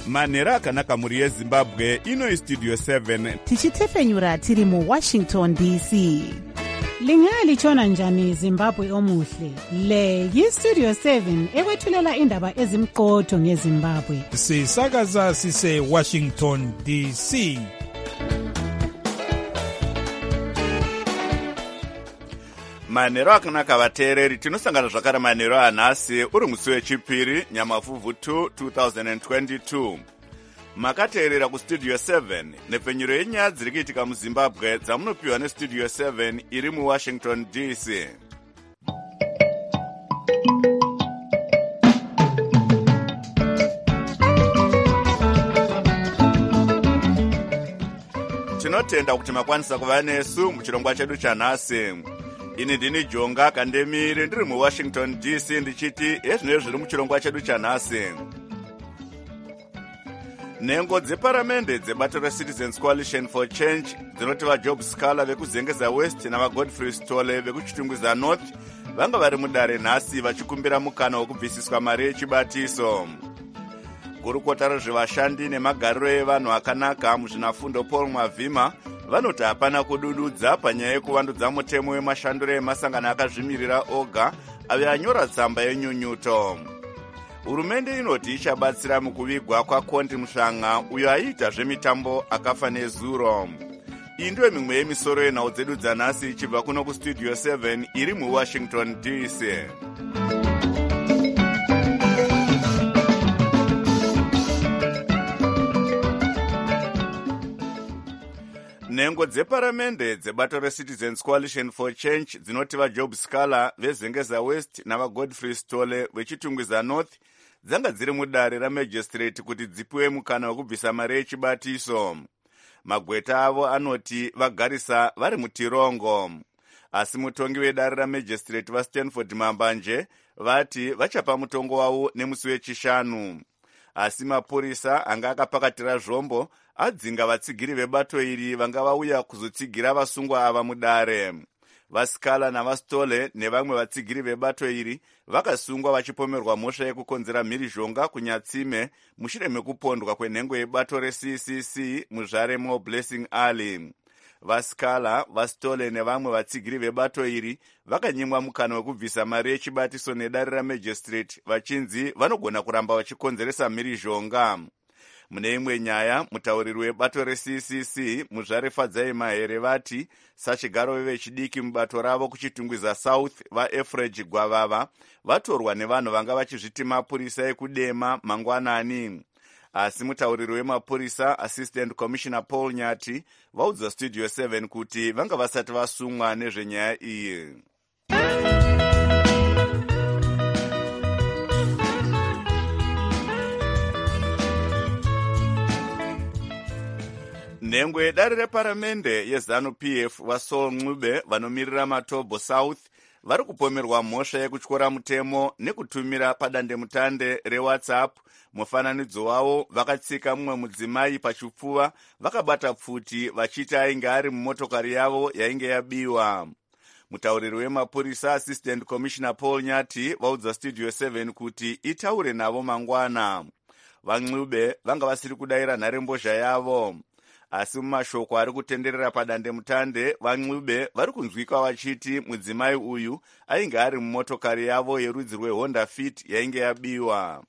manhero akanaka mhuri yezimbabwe. Ino istudio 7 tichitefenyura tiri muwashington dc. Lingalitshona njani Zimbabwe omuhle? Le yistudio 7 ekwethulela indaba ezimqotho ngeZimbabwe. Sisakaza sise Washington DC. manhero akanaka vateereri, tinosangana zvakare manhero anhasi uri musi wechipiri nyamavhuvhu 2 2022. makateerera kustudio 7 nepfenyuro yenyaya dziri kuitika muzimbabwe dzamunopiwa nestudio 7 iri muwashington dc. tinotenda kuti makwanisa kuva nesu muchirongwa chedu chanhasi. ini ndini Jonga Kandemiri ndiri muwashington dc ndichiti ezvinezvi zviri muchirongwa chedu chanhasi. nhengo dzeparamende dzebato reCitizens Coalition for Change dzinoti vaJob Scaler vekuzengeza West navaGodfrey Stole vekuchitungwiza North vanga vari mudare nhasi vachikumbira mukana wekubvisiswa mari yechibatiso. gurukota rezvevashandi nemagariro evanhu akanaka muzvinafundo Paul Mavhima vanoti hapana kudududza panyaya yekuvandudza mutemo wemashanduro emasangano akazvimirira oga ave anyora tsamba yenyunyuto. hurumende inoti ichabatsira mukuvigwa kwaKondi Mushanga uyo aiita zvemitambo akafa nezuro. iyi ndiyo mimwe yemisoro yenhau dzedu dzanhasi ichibva kuno kustudio 7 iri muwashington dc. nhengo dzeparamende dzebato reCitizens Coalition for Change dzinoti vaJob Scaler vezengeza West navaGodfrey Stole vechitungwiza North dzanga dziri mudare ramagistrate kuti dzipiwe mukana wekubvisa mari yechibatiso. magweta avo anoti vagarisa vari mutirongo, asi mutongi wedare ramagistrate vaStanford Mambanje vati vachapa mutongo wavo nemusi wechishanu. asi mapurisa anga akapakatira zvombo adzinga vatsigiri vebato iri vanga vauya kuzotsigira vasungwa ava mudare. vaScaler navaStole nevamwe vatsigiri vebato iri vakasungwa vachipomerwa mhosva yekukonzera mhirizhonga kunyatsime mushure mekupondwa kwenhengo yebato reCCC muzvare moBlessing Alley. vaScaler, vaStole nevamwe vatsigiri vebato iri vakanyimwa mukana wekubvisa mari yechibatiso nedare ramagistrate vachinzi vanogona kuramba vachikonzeresa mhirizhonga. mune imwe nyaya, mutauriri webato reCCC muzvare Fadzai Mahere vati sachigaro vevechidiki mubato ravo kuchitungwiza South vaEfrage Gwavava vatorwa nevanhu vanga vachizviti mapurisa ekudema mangwanani. asi mutauriri wemapurisa Assistant Commissioner Paul Nyati vaudza studio 7 kuti vanga vasati vasumwa nezvenyaya iyi. nhengo yedare reparamende yeZANU-PF vaSaul Ncube vanomirira Matobo South vari kupomerwa mhosva yekutyora mutemo nekutumira padandemutande reWhatsApp mufananidzo wavo vakatsika mumwe mudzimai pachipfuva vakabata pfuti vachiti ainge ari mumotokari yavo yainge yabiwa. mutauriri wemapurisa Assistant Commissioner Paul Nyati vaudza studio 7 kuti itaure navo mangwana. vaNcube vanga vasiri kudayira nharembozha yavo. asi mumashoko ari kutenderera padandemutande vaNcube vari kunzwika vachiti mudzimai uyu ainge ari mumotokari yavo yerudzi rweHonda Fit yainge yabiwa.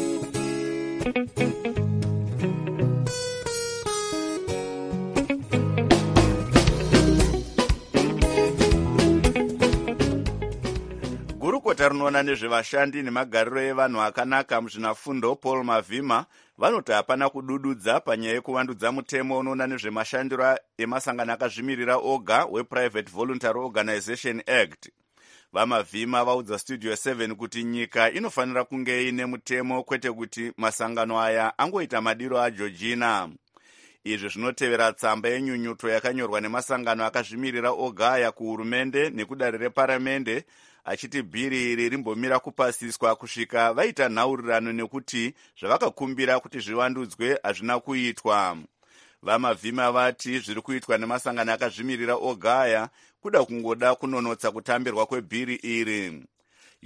gurukota rinoona nezvevashandi nemagariro evanhu akanaka muzvinafundo Paul Mavhima vanoti hapana kudududza panyaya yekuvandudza mutemo unoona nezvemashandiro emasangano akazvimirira oga wePrivate Voluntary Organization Act. vaMavhima vaudza studio 7 kuti nyika inofanira kunge ine mutemo kwete kuti masangano aya angoita madiro aJorgina. izvi zvinotevera tsamba yenyunyuto yakanyorwa nemasangano akazvimirira oga aya kuhurumende nekudare reparamende achiti bhiri iri rimbomira kupasiswa kusvika vaita nhaurirano nekuti zvavakakumbira kuti zvivandudzwe hazvina kuitwa. vaMavhima vati zviri kuitwa nemasangano akazvimirira oga aya kuda kungoda kunonotsa kutambirwa kwebhiri iri.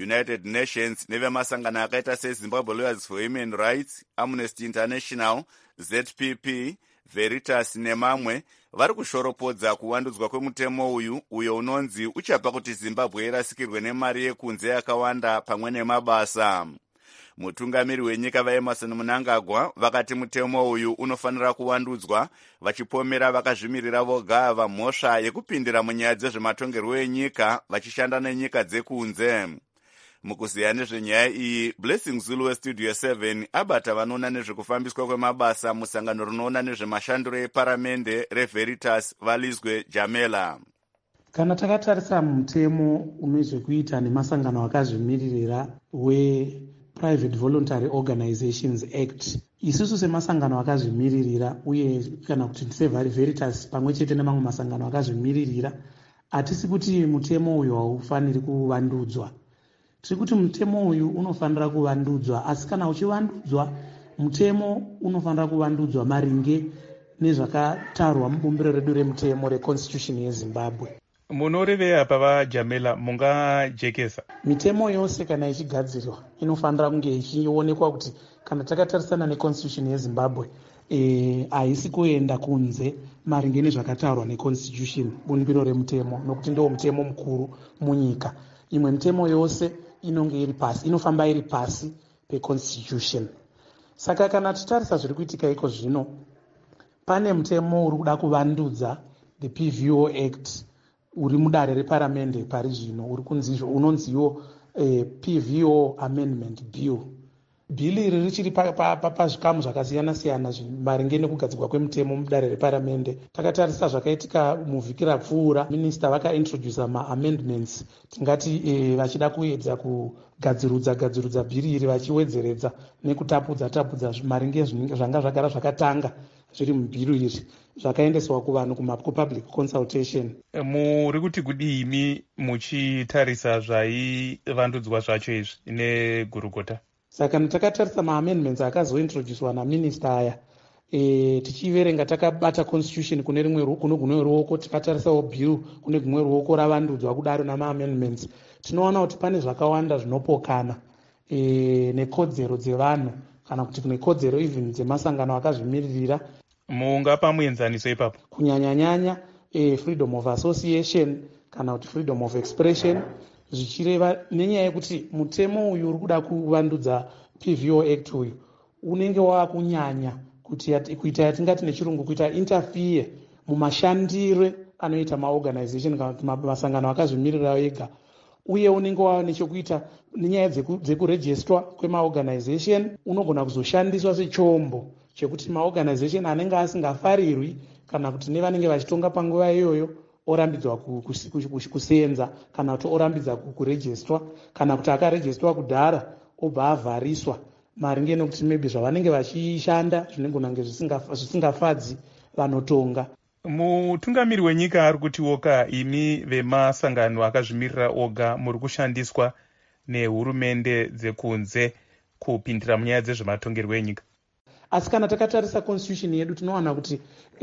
United Nations nevemasangano akaita seZimbabwe Lawyers for Human Rights, Amnesty International, ZPP, Veritas nemamwe vari kushoropodza kuwandudzwa kwemutemo uyo unonzi uchapa kuti Zimbabwe irasikirwe nemari yekunze yakawanda pamwe nemabasa. Mutungamiri wenyika vaEmerson Mnangagwa vakati mutemo uyu unofanira kuwandudzwa, vachipomera vakazvimirira voga vamhosva yekupindira munyaya dzezvematongerwo enyika vachishanda nenyika dzekunze. Mukuziya nezvenyaya iyi, Blessing Zulu weStudio 7 abata vanoona nezvekufambiswa kwemabasa musangano rinoona nezvemashandiro eparamende reVeritas Valizwe Jamela. Kana takatarisa mutemo unezvekuita nemasangano akazvimiririra wePrivate Voluntary Organizations Act, isusu semasangano akazvimiririra uye kana kuti seVeritas pamwe chete nemamwe masangano akazvimiririra, hatisi kuti mutemo uyu haufaniri kuvandudzwa. Tiri kuti mutemo uyu unofanira kuvandudzwa, asi kana uchivandudzwa, mutemo unofanira kuvandudzwa maringe nezvakatarwa mubumbiro redu remutemo reConstitution yeZimbabwe. Munorevei apa vaJamela mungajekesa? Mitemo yose kana ichigadzirwa inofanira kunge ichionekwa kuti kana takatarisana neConstitution yeZimbabwe haisi kuenda kunze maringe nezvakatarwa neConstitution, bumbiro remutemo, nokuti ndiwo mutemo mukuru munyika. Imwe mitemo yose inonge iri pasi, inofamba iri pasi peConstitution. Saka kana titarisa zviri kuitika iko zvino, pane mutemo uri kuda kuvandudza the PVO Act uri mudare reparamende pari zvino, uri kunzizvo unonziwo PVO Amendment Bill. Bhili iri richiri pazvikamu zvakasiyana siyana maringe nekugadzirwa kwemutemo mudare reparamende. Takatarisa zvakaitika muvhiki rapfuura, minista vakaintrodusa maamendments, tingati vachida kuedza kugadzirudza bhili iri, vachiwedzeredza nekutapudza maringe zvanga zvagara zvakatanga zviri mubhili iri, zvakaendeswa kuvanhu kupublic consultation. Muri kuti kudii imi muchitarisa zvaivandudzwa zvacho izvi negurugota? Saka takatarisa maamendments akazointroducwa naminista aya, tichiverenga takabata Constitution kune gumwe ruoko, tikatarisawo bill kune gumwe ruoko ravandudzwa kudaro namaamendments, tinoona kuti pane zvakawanda zvinopokana nekodzero dzevanhu kana kuti nekodzero even dzemasangano akazvimiririra. Mungapa muenzaniso ipapo? Kunyanya freedom of association kana kuti freedom of expression, zvichireva nenyaya yekuti mutemo uyu uri kuda kuvandudza PVO Act uyu unenge wakunyanya kuita yatingati nechirungu kuita interfere mumashandire anoita maorganization kana kuti masangano akazvimirira ega, uye unenge wava nechekuita nenyaya dzekurejistwa kwemaorganization. Unogona kuzoshandiswa sechombo chekuti maorganization anenge asingafarirwi kana kuti nevanenge vachitonga panguva iyoyo orambidzwa kusenza kana kuti orambidza kurejistwa, kana kuti akarejistwa kudhara obva avhariswa maringe nekuti maybe zvavanenge vachishanda zvinogona kunge zvisingafadzi vanotonga. Mutungamiri wenyika ari kuti woka imi vemasangano akazvimirira oga muri kushandiswa nehurumende dzekunze kupindira munyaya dzezvematongerwo enyika. Asi kana takatarisa Constitution yedu tinowana kuti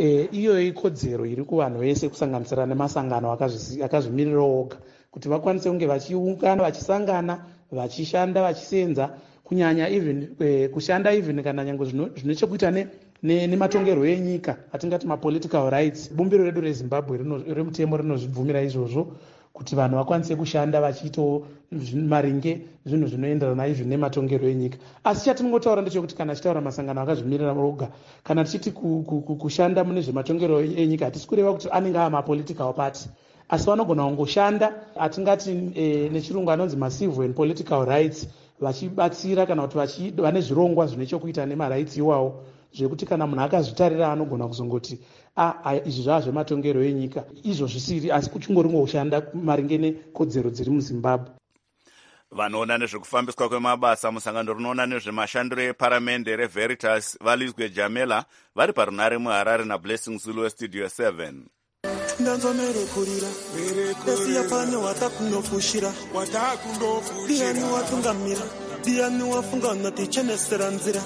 iyo ikodzero iri kuvanhu vese kusanganisira nemasangano akazvimirira oga kuti vakwanise kunge vachiungana, vachisangana, vachishanda, vachisenza, kunyanya even kushanda even kana nyange zvine chekuita nematongerwo enyika, atingati mapolitical rights. Bumbiro redu reZimbabwe remutemo rinozvibvumira izvozvo kuti vanhu vakwanise kushanda vachiito maringe zvinhu zvinoenderana izvi nematongerwo enyika. Asi chatinongotaura ndechekuti kana tichitaura masangano akazvimirira oga, kana tichiti kushanda mune zvematongerwo enyika, hatisi kureva kuti anenge ava mapolitical party, asi vanogona kungoshanda atingati nechirungu anonzi macivil and political rights, vachibatsira kana kuti vane zvirongwa zvine chekuita nemarights iwawo, zvekuti kana munhu akazvitarira anogona kuzongoti izvi zvava zvematongerwo enyika, izvo zvisiri, asi kuchingori ngoshanda maringe nekodzero dziri muZimbabwe. Vanoona nezvekufambiswa kwemabasa musangano rinoona nezvemashandiro eparamende reVeritas Valizwe Jamela vari parunare muHarare naBlessing Zulu weStudio 7. Ndanzo merekurira esiya pano watakunofushira diani watungamira ndiani wafunga natichenesera nzira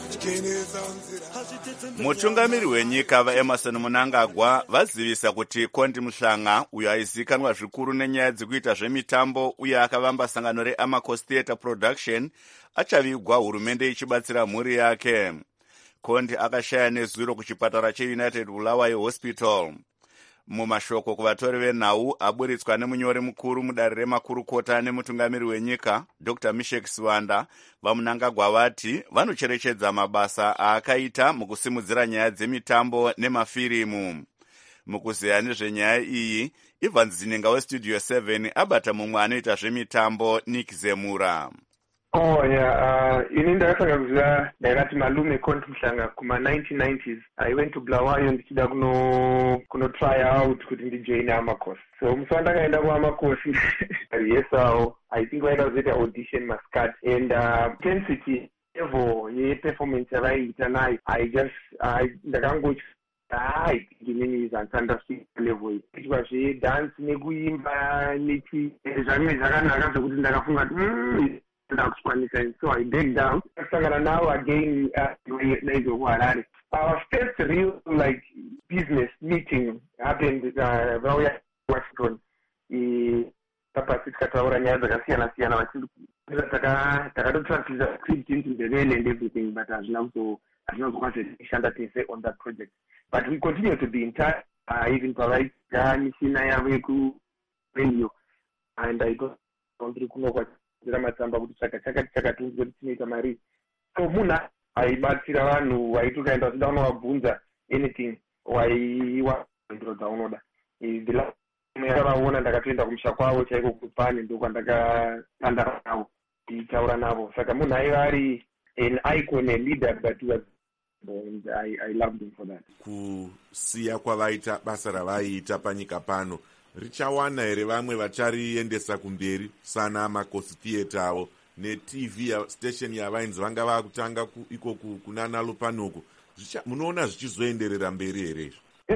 mutungamiri wenyika vaemerson Mnangagwa vazivisa kuti Kondi Muhlanga uyo aizikanwa zvikuru nenyaya dzekuita zvemitambo uye akavamba sangano reAmacos Theatre Production achavigwa hurumende ichibatsira mhuri yake. Kondi akashaya nezuro kuchipatara cheUnited Bulawayo Hospital. Mumashoko kuvatori venhau aburitswa nemunyori mukuru mudare remakurukota nemutungamiri wenyika Dr. Mishek Siwanda, vaMnangagwa vati vanocherechedza mabasa aakaita mukusimudzira nyaya dzemitambo nemafirimu. Mukuzeya nezvenyaya iyi, Evans Zininga weStudio 7 abata mumwe anoita zvemitambo Nick Zemura. Ini ndakasanga kuziva ndakati malume Kondi Muhlanga kuma 1990s. I went to Bulawayo ndichida kuno try out kuti ndijoine Amacos. So musi wandakaenda kuAmacos yesawo I think waida kuzoita audition Muscat and intensity level yeperformance yavaiita nayo ndakangochi inini is understand level kuitwa zvedance nekuimba zvamwe zvakanaka zvokuti ndakafunga so I dig down. Now again, our first real business meeting happened in Washington. Takataura nyaya dzakasiyana-siyana takatotranslate script into Ndebele and everything, but hazvina kuzokwanisa kushanda tese on that project. But we continue to be in touch, even pavaita mishina yavo yekuradio, and I don't kunokwa matsamba kuti chakati kuti tinoita mari. So munhu aibatsira vanhu waiti ukaenda uchida unovabvunza anything waiwandiro dzaunoda. Ndakavaona ndakatoenda kumusha kwavo chaiko kupane ndokwandakatandara navo ndichitaura navo. Saka munhu aiva ari an icon, a leader that was, and I loved him for that. Kusiya kwavaita basa ravaiita panyika pano richawana here vamwe vachariendesa kumberi sana Amacos Theatre avo neTV station yavainzi vanga vakutanga iko kunana Lupanuku? Munoona zvichizoenderera mberi here?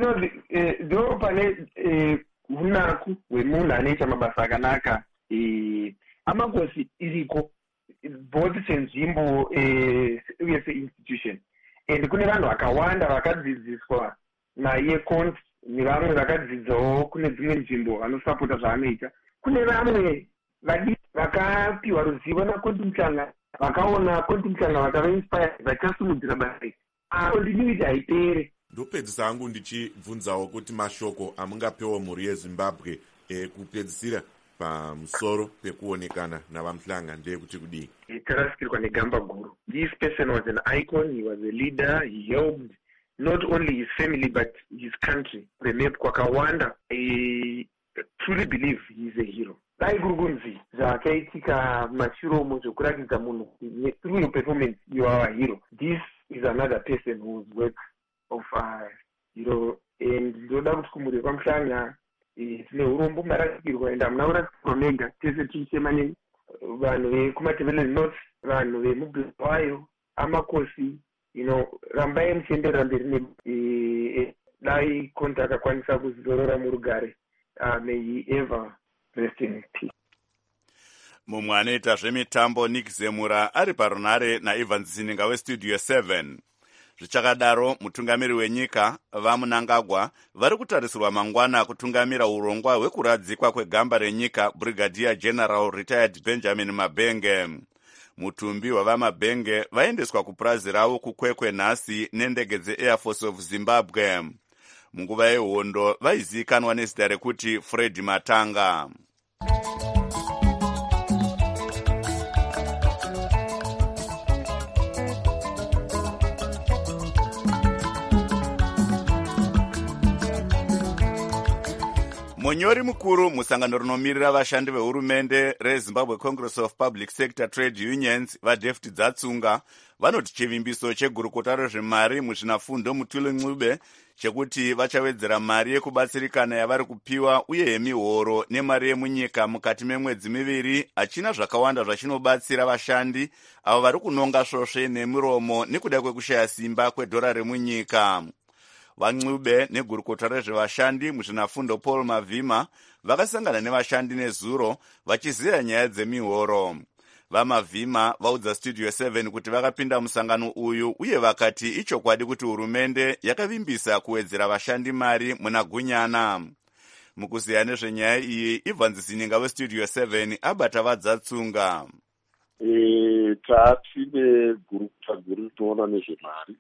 Ndo pane unaku hwemunhu anoita mabasa akanaka. Amacos iriko both senzvimbo uye seinstitution, and kune vanhu vakawanda vakadzidziswa naye Kondi nevamwe vakadzidzawo kune dzimwe nzvimbo vanosapota zvaanoita. Kune vamwe vakapiwa ruzivo naKondi Muhlanga, vakaona Kondi Muhlanga vakavainspire, vachasimudzira basa. Continuity haipere. Ndopedzisa hangu ndichibvunzawo kuti mashoko amungapewa mhuri yeZimbabwe kupedzisira pamusoro pekuonekana navaMuhlanga ndeyekuti kudii? Tarasikirwa negamba guru. This person was an icon, he was a leader, he helped not only his family but his country. Remep kwakawanda, I truly believe he is a hero. Dai gurugunzi zvakaitika mashuromo zvokuratidza munhu through your performance you are a hero. This is another person whose work of hero, and ndoda kuti kumuri kwaMuhlanga tine urombo marasikirwa, and hamuna kurasikirwa mega, tese tichisemaneni vanhu vekumatebele north, vanhu vemubulawayo, Amacos, rambai muchienderera mberi dai Kondi akakwanisa kuzorora murugare. May he ever rest in peace. Mumwe anoita zvemitambo Nick Zemura ari parunare naEvans Zininga weStudio 7. Zvichakadaro, mutungamiri wenyika vaMnangagwa vari kutarisirwa mangwana kutungamira urongwa hwekuradzikwa kwegamba renyika Brigadier General Retired Benjamin Mabenge. Mutumbi wavaMabenge vaendeswa kupurazi ravo kukwekwe nhasi nendege dzeAir Force of Zimbabwe. Munguva yehondo vaizikanwa nezita rekuti Fred Matanga. Munyori mukuru musangano rinomirira vashandi vehurumende reZimbabwe Congress of Public Sector Trade Unions vaDavid Dzatsunga vanoti chivimbiso chegurukota rezvemari muzvinafundo Mutule Ncube chekuti vachawedzera mari yekubatsirikana yavari kupiwa uye yemihoro nemari yemunyika mukati memwedzi miviri hachina zvakawanda zvachinobatsira vashandi avo vari kunonga svosve nemiromo nekuda kwekushaya simba kwedhora remunyika. VaNcube negurukota rezvevashandi muzvinafundo Paul Mavhima vakasangana nevashandi nezuro vachiziya nyaya dzemihoro. vamavhima vaudza studio 7 kuti vakapinda musangano uyu uye vakati ichokwadi kuti hurumende yakavimbisa kuwedzera vashandi mari muna gunyana. Mukuziya nezvenyaya iyi, Evans Zininga westudio 7 abata vadzatsunga. Tatine gurukuta guru rinoona nezvemari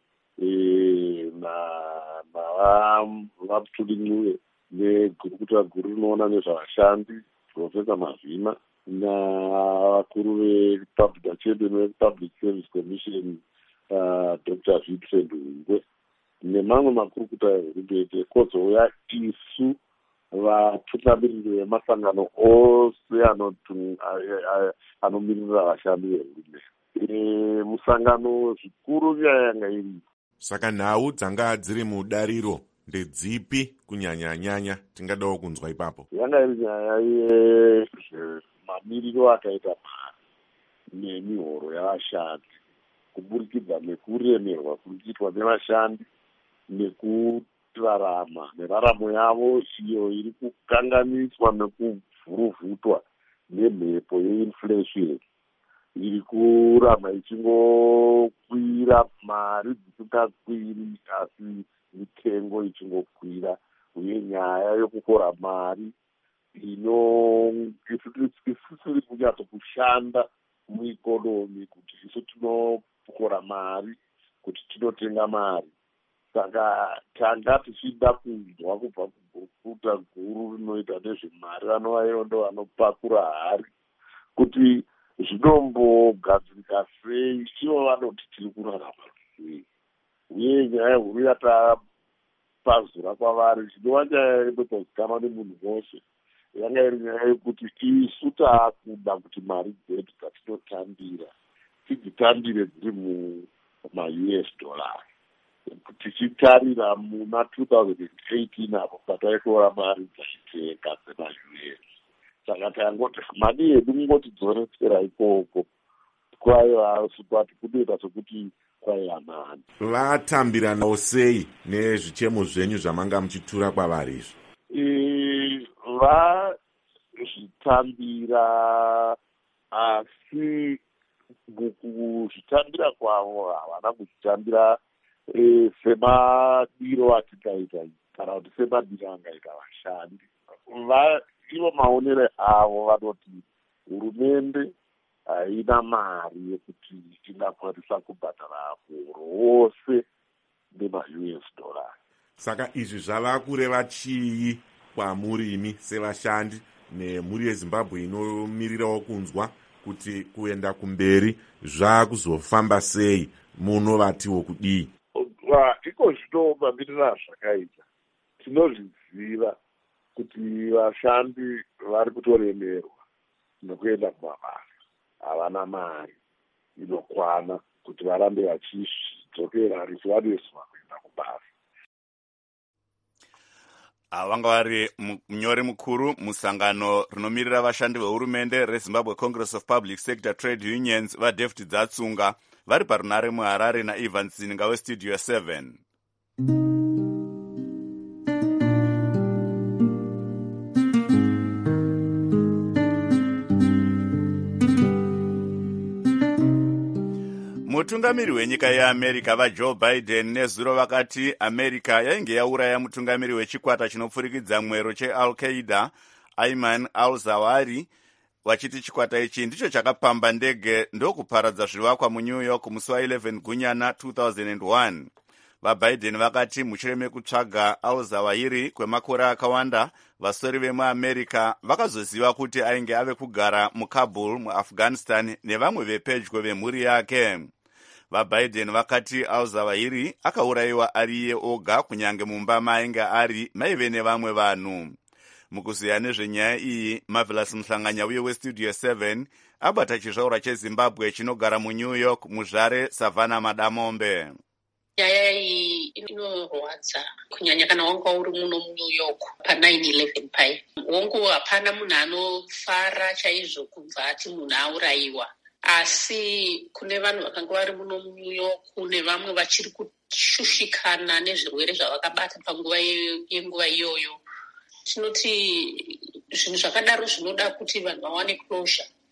navapfulin'uye negurukuta guru rinoona nezvavashandi Profesa Mavhima navakuru vepublic chairman wepublic service commission Dr. Vincent Hungwe nemamwe makurukuta ehurumende kozouya isu vatungamiriri vemasangano ose anomirira vashandi vehurumende. Musangano zvikuru nyaya yanga iri. Saka nhau dzanga dziri mudariro ndedzipi kunyanya-nyanya tingadawo kunzwa ipapo? Yanga iri nyaya yemamiriro akaita mari nemihoro yavashandi kuburikidza nekuremerwa kuri kuitwa nevashandi nekurarama neraramo yavo iyo iri kukanganiswa nekuvhuruvhutwa nemhepo yeinflation iri kuramba ichingokwira, mari dzisingakwiri asi mitengo ichingokwira, uye nyaya yokukora mari isisiri kunyatso kushanda muikonomi kuti isu tinokora mari kuti tinotenga mari. Saka tanga tichida kunzwa kubva kugurukuta guru rinoita nezvemari vanova ndo vanopakura hari kuti zvinombogadzirika sei, ivo vanoti tiri kurarama sei, uye nyaya huru yatapazura kwavari chinova nyaya inotozikanwa nemunhu wose yanga iri nyaya yekuti isu taakuda kuti mari dzedu dzatinotambira tidzitambire dziri muma-US dollars. Tichitarira muna 2018 apo pataitora mari dzaiteka dzema-US. Saka tangoti mari yedu ngotidzoretsera ikoko kwaiva kuti kudoita sokuti kwaiva nani. Vatambira nawo sei nezvichemo zvenyu zvamanga muchitura kwavari izvi? Vazvitambira asi kuzvitambira kwavo havana kuzvitambira semadiro atikaita kana kuti semadiro angaita vashandi. Ivo maonero avo vanoti hurumende haina mari yekuti ingakwanisa kubhadhara muhoro wose nema-US dollars. Saka izvi zvava kureva chii kwamurimi sevashandi nemhuri yeZimbabwe inomirirawo kunzwa kuti kuenda kumberi zvakuzofamba sei, munovatiwo kudii? Iko zvinomamirira zvakaita, tinozviziva kuti vashandi vari kutoremerwa nekuenda kumabasa, havana mari inokwana kuti varambe vachidzokera richivaneswa kuenda kubasa. Vanga vari munyori mukuru musangano rinomirira vashandi vehurumende reZimbabwe Congress of Public Sector Trade Unions vaDavid Dzatsunga vari parunare muHarare naEvans Zininga westudio 7. Mutungamiri wenyika yeAmerica vaJoe Biden nezuro vakati America yainge yauraya mutungamiri wechikwata chinopfurikidza mwero cheAl-Qaeda Ayman al-Zawahiri, vachiti chikwata ichi ndicho chakapamba ndege ndokuparadza zvivakwa muNew York musi wa11 gunyana 2001. VaBiden vakati mushure mekutsvaga al-Zawahiri kwemakore akawanda, vasori vemuAmerica vakazoziva kuti ainge ave kugara muKabul muAfghanistan nevamwe vepedyo vemhuri yake. VaBiden vakati al-Zawahiri akaurayiwa ari iye oga, kunyange mumba maainge ari maive nevamwe vanhu. Mukuziya nezvenyaya iyi, Marvelous Muhlanganya uye westudio 7 abata chizvaura cheZimbabwe chinogara muNew York muzvare Savannah Madamombe. Nyaya iyi inorwadza kunyanya kana wanga uri muno muNew York pa9/11 pai. Wongo hapana munhu anofara chaizvo kubva ati munhu aurayiwa, asi kune vanhu vakanga vari muno muNew York nevamwe vachiri kushushikana nezvirwere zvavakabata panguva yenguva iyoyo. Tinoti zvinhu zvakadaro zvinoda kuti vanhu vawane closure.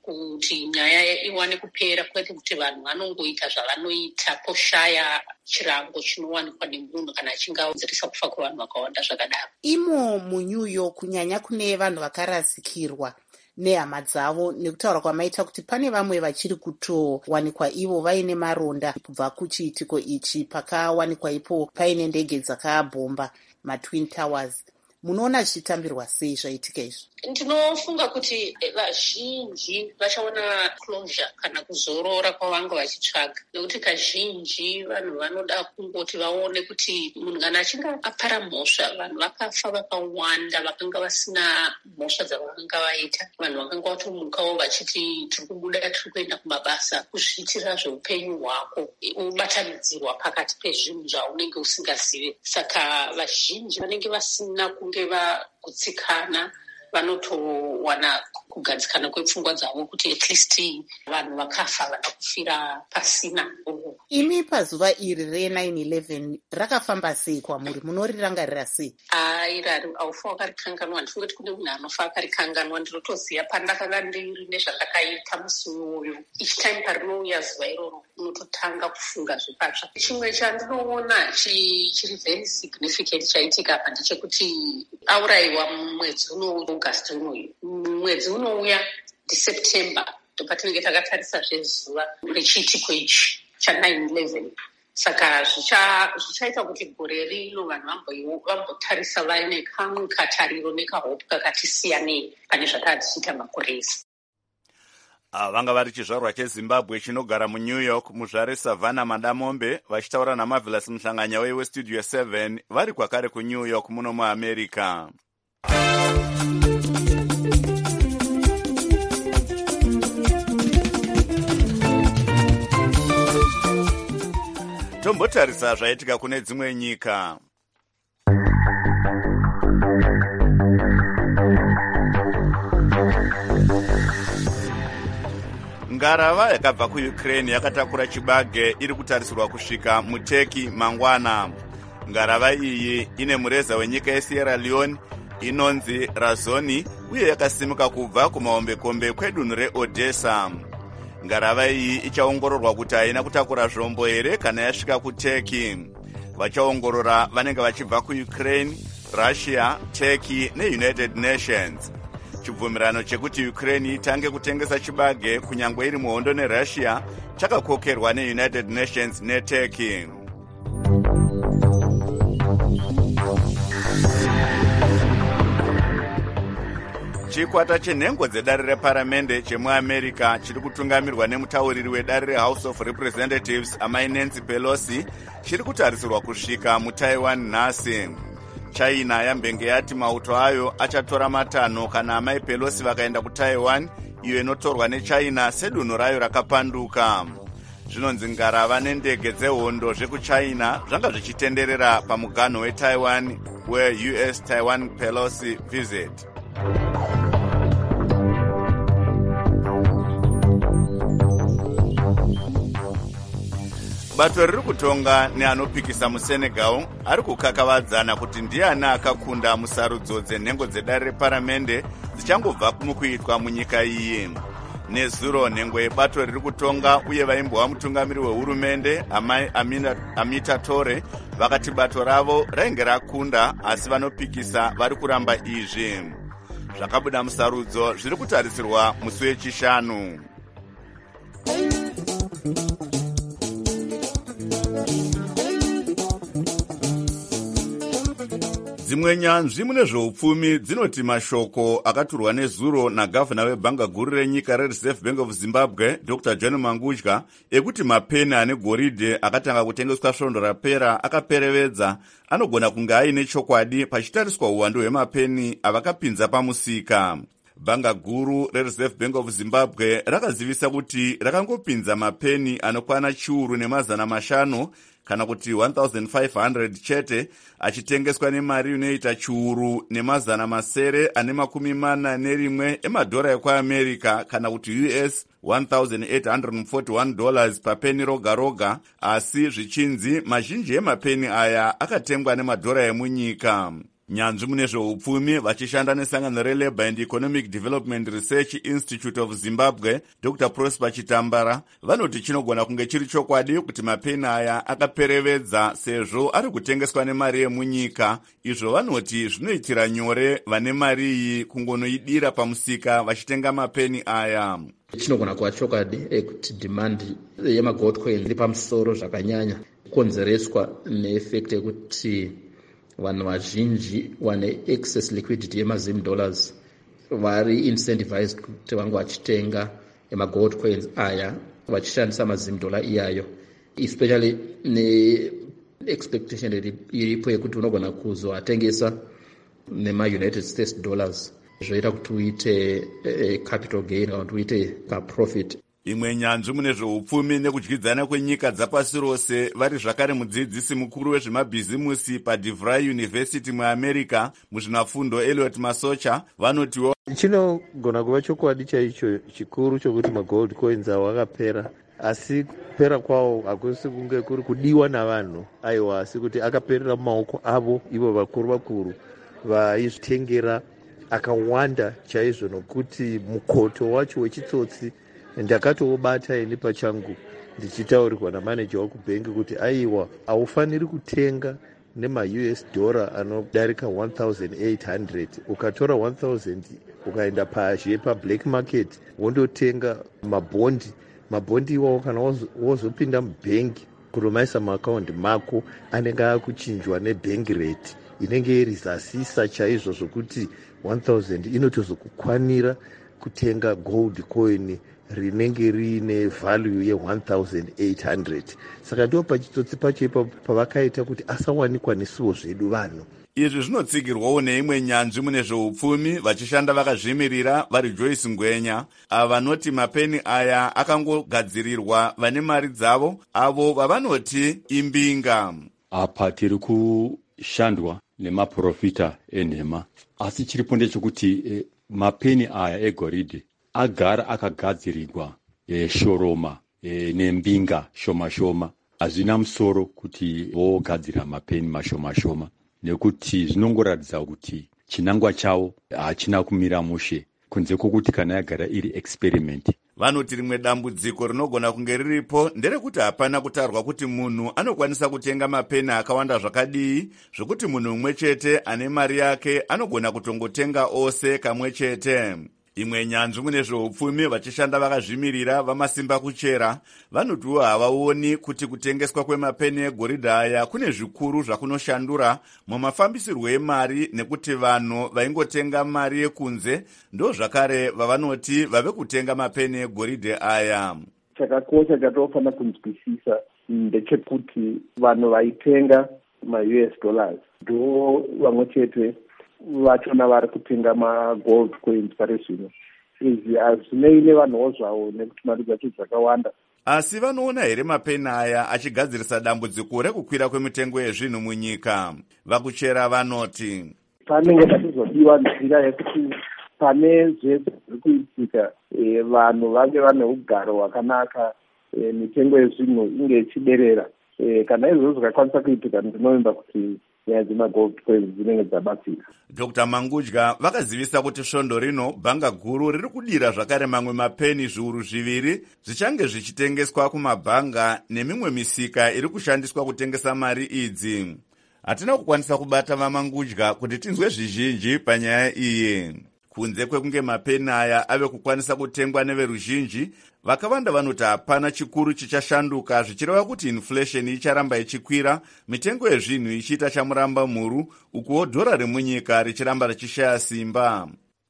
kuti nyaya iwane kupera, kwete kuti vanhu vanongoita zvavanoita poshaya chirango chinowanikwa nemunhu kana achinge awedzeresa kufa kwevanhu vakawanda zvakadaro. Imo muNew York kunyanya kune vanhu vakarasikirwa nehama dzavo, nekutaura kwamaita kuti pane vamwe vachiri kutowanikwa ivo vaine maronda kubva kuchiitiko ichi pakawanikwa ipo paine ndege dzakabhomba maTwin Towers. Munoona zvichitambirwa sei zvaitika izvi? Ndinofunga kuti vazhinji vachaona closure kana kuzorora kwavanga vachitsvaga, nekuti kazhinji vanhu vanoda kungoti vaone kuti munhu kana achinge apara mhosva, vanhu vakafa vakawanda vakanga vasina mhosva dzavakanga vaita, vanhu vakanga vatomukawo vachiti tiri kubuda tiri kuenda kumabasa, kuzviitira zveupenyu hwako, ubatanidzirwa pakati pezvinhu zvaunenge usingazivi. Saka vazhinji vanenge vasina kunge vakutsikana, vanotowana kugadzikana kwepfungwa dzavo kuti at least vanhu vakafa vana kufira pasina. Imi pazuva iri re9/11 rakafamba sei kwamuri? Munorirangarira sei? Aufa wakarikanganwa. Ndifunga kuti kune munhu anofa akarikanganwa. Ndinotoziva pandakanga ndiri nezvandakaita musi uyu. Each time parinouya zuva iroro unototanga kufunga zvepatsva. Chimwe chandinoona chiri very significant chaitika apa ndechekuti aurayiwa mwedzi uno August unoyu. Mwedzi unouya September ndopatinenge takatarisa zvezuva rechiitiko ichi cha9/11. Saka zvichaita kuti gore rino vanhu vambotarisa vaine kamwe katariro nekahope kakati siyanei pane zvatadzichita makore ese. Vanga vari chizvarwa cheZimbabwe chinogara muNew York, muzvare Savannah Madamombe, vachitaura naMarvelous Muhlanganya weStudio 7 vari kwakare kuNew York muno muAmerica. Tombotarisa zvaitika kune dzimwe nyika. Ngarava yakabva kuUkraine yakatakura chibage iri kutarisirwa kusvika muTurkey mangwana. Ngarava iyi ine mureza wenyika yeSierra Leone inonzi Razoni uye yakasimuka kubva kumahombekombe kwedunhu reOdessa. Ngarava iyi ichaongororwa kuti haina kutakura zvombo here kana yasvika kuTurkey. Vachaongorora vanenge vachibva kuUkraine, Russia, Turkey neUnited Nations. Chibvumirano chekuti Ukraine itange kutengesa chibage kunyangwe iri muhondo neRussia chakakokerwa neUnited Nations neTurkey. Chikwata chenhengo dzedare reparamende chemuAmerica chiri kutungamirwa nemutauriri wedare reHouse of Representatives amai Nancy Pelosi chiri kutarisirwa kusvika muTaiwan nhasi. China yambenge yati mauto ayo achatora matanho kana amai Pelosi vakaenda kuTaiwan, iyo inotorwa neChina sedunhu rayo rakapanduka. Zvinonzi ngarava nendege dzehondo zvekuChina zvanga zvichitenderera pamuganho weTaiwan weUS Taiwan Pelosi visit. Bato riri kutonga neanopikisa muSenegal ari kukakavadzana kuti ndiani akakunda musarudzo dzenhengo dzedare reparamende dzichangobva mukuitwa munyika iyi. Nezuro nhengo yebato riri kutonga uye vaimbova mutungamiri wehurumende amai Amita Tore vakati bato ravo rainge rakunda, asi vanopikisa vari kuramba izvi. Zvakabuda musarudzo zviri kutarisirwa musi wechishanu. Dzimwe nyanzvi mune zveupfumi dzinoti mashoko akaturwa nezuro nagavhana webhanga guru renyika reReserve Bank of Zimbabwe Dr. John Mangudya ekuti mapeni ane goridhe akatanga kutengeswa svondo rapera akaperevedza anogona kunge aine chokwadi pachitariswa uwandu hwemapeni avakapinza pamusika. Bhanga guru reReserve Bank of Zimbabwe rakazivisa kuti rakangopinza mapeni anokwana chiuru nemazana mashanu kana kuti 1500 chete, achitengeswa nemari inoita chiuru nemazana masere ane makumi mana nerimwe emadhora ekuAmerica kana kuti US $1,841 papeni roga roga, asi zvichinzi mazhinji emapeni aya akatengwa nemadhora emunyika. nyanzvi mune zveupfumi vachishanda nesangano relabour and economic development research institute of zimbabwe dr prosper chitambara vanoti chinogona kunge chiri chokwadi kuti mapeni aya akaperevedza sezvo ari kutengeswa nemari yemunyika. Izvo vanoti zvinoitira nyore vane mari iyi kungonoidira pamusika vachitenga mapeni aya. Chinogona kuva chokwadi kuti demand yemagold coin iri pamusoro zvakanyanya konzereswa neeffect yekuti vanhu vazhinji vane excess liquidity yemazim dollars vari incentivized kuti vange vachitenga emagold coins aya vachishandisa mazim dollar iyayo, especially ne-expectation iripo yekuti unogona kuzoatengesa nema-United States dollars zvoita kuti uite capital gain kana kuti uite ka-profit. Imwe nyanzvi mune zveupfumi nekudyidzana kwenyika dzapasi rose vari zvakare mudzidzisi mukuru wezvemabhizimusi paDeVry University muAmerica muzvinafundo Elliot Masocha vanotiwo chinogona kuva chokwadi chaicho chikuru chokuti magold coins awo akapera, asi kupera kwawo hakusi kunge kuri kudiwa navanhu aiwa, asi kuti akaperera mumaoko avo ivo vakuru vaizvitengera akawanda chaizvo, nokuti mukoto wacho wechitsotsi ndakatobata ini pachangu ndichitaurirwa namanager wakubhengi kuti aiwa haufaniri kutenga nema-US dollar anodarika 1,800. Ukatora 1,000 ukaenda pazhe pablack market wondotenga mabhondi iwawo kana wozopinda mubhengi kuromaisa maakaundi mako anenge akuchinjwa nebhengi rate inenge iri zasisa chaizvo zvokuti 1,000 inotozokukwanira kutenga gold coin rinenge riine value ye1,800. Saka ndo pachitsotsi pacho ipapo pavakaita kuti asawanikwa nesuwo zvedu vanhu. Izvi zvinotsigirwawo neimwe nyanzvi mune zveupfumi vachishanda vakazvimirira vari Joyce Ngwenya vanoti mapeni aya akangogadzirirwa vane mari dzavo avo vavanoti imbinga. Apa tiri kushandwa nemaprofita enhema, asi chiripo ndechekuti mapeni aya egoridhe agara akagadzirirwa shoroma nembinga shoma shoma. Hazvina musoro kuti vogadzira mapeni mashoma shoma, nekuti zvinongoratidza kuti chinangwa chavo hachina kumira mushe, kunze kwokuti kana yagara iri experiment. Vanoti rimwe dambudziko rinogona kunge riripo nderekuti hapana kutarwa kuti munhu anokwanisa kutenga mapeni akawanda zvakadii zvokuti munhu umwe chete ane mari yake anogona kutongotenga ose kamwe chete. Imwe nyanzvi mune zveupfumi vachishanda vakazvimirira vamasimba kuchera vanotiwo havaoni kuti kutengeswa kwemapeni egoridhe aya kune zvikuru zvakunoshandura mumafambisirwo emari, nekuti vanhu vaingotenga mari yekunze ndo zvakare vavanoti vave kutenga mapeni egoridhe aya. Chakakosha chatofana kunzwisisa ndechekuti vanhu vaitenga ma-US dollars ndo vamwe chete vachona vari kutenga magold coins pari zvino. Izvi hazvinei nevanhuwo zvavo nekuti mari dzacho dzakawanda. Asi vanoona here mapeni aya achigadzirisa dambudziko rekukwira kwemitengo yezvinhu munyika? Vakuchera vanoti panenge pachizodiwa nzira yekuti pane zvese zviri kuitika vanhu vange vane ugaro hwakanaka, mitengo yezvinhu inge ichiderera. Kana izvozvo zvakakwanisa kuitika ndinovimba kuti nyaya dzemagold coins dzinenge dzabatsira. Dr. Mangudya vakazivisa kuti svondo rino bhanga guru riri kudira zvakare mamwe mapeni zviuru zviviri zvichange zvichitengeswa kumabhanga nemimwe misika iri kushandiswa kutengesa mari idzi. Hatina kukwanisa kubata vaMangudya kuti tinzwe zvizhinji panyaya iyi. Kunze kwekunge mapeni aya ave kukwanisa kutengwa neveruzhinji, vakawanda vanoti hapana chikuru chichashanduka, zvichireva kuti inflation icharamba ichikwira, mitengo yezvinhu ichiita chamuramba muru, ukuwo dhora remunyika richiramba richishaya simba.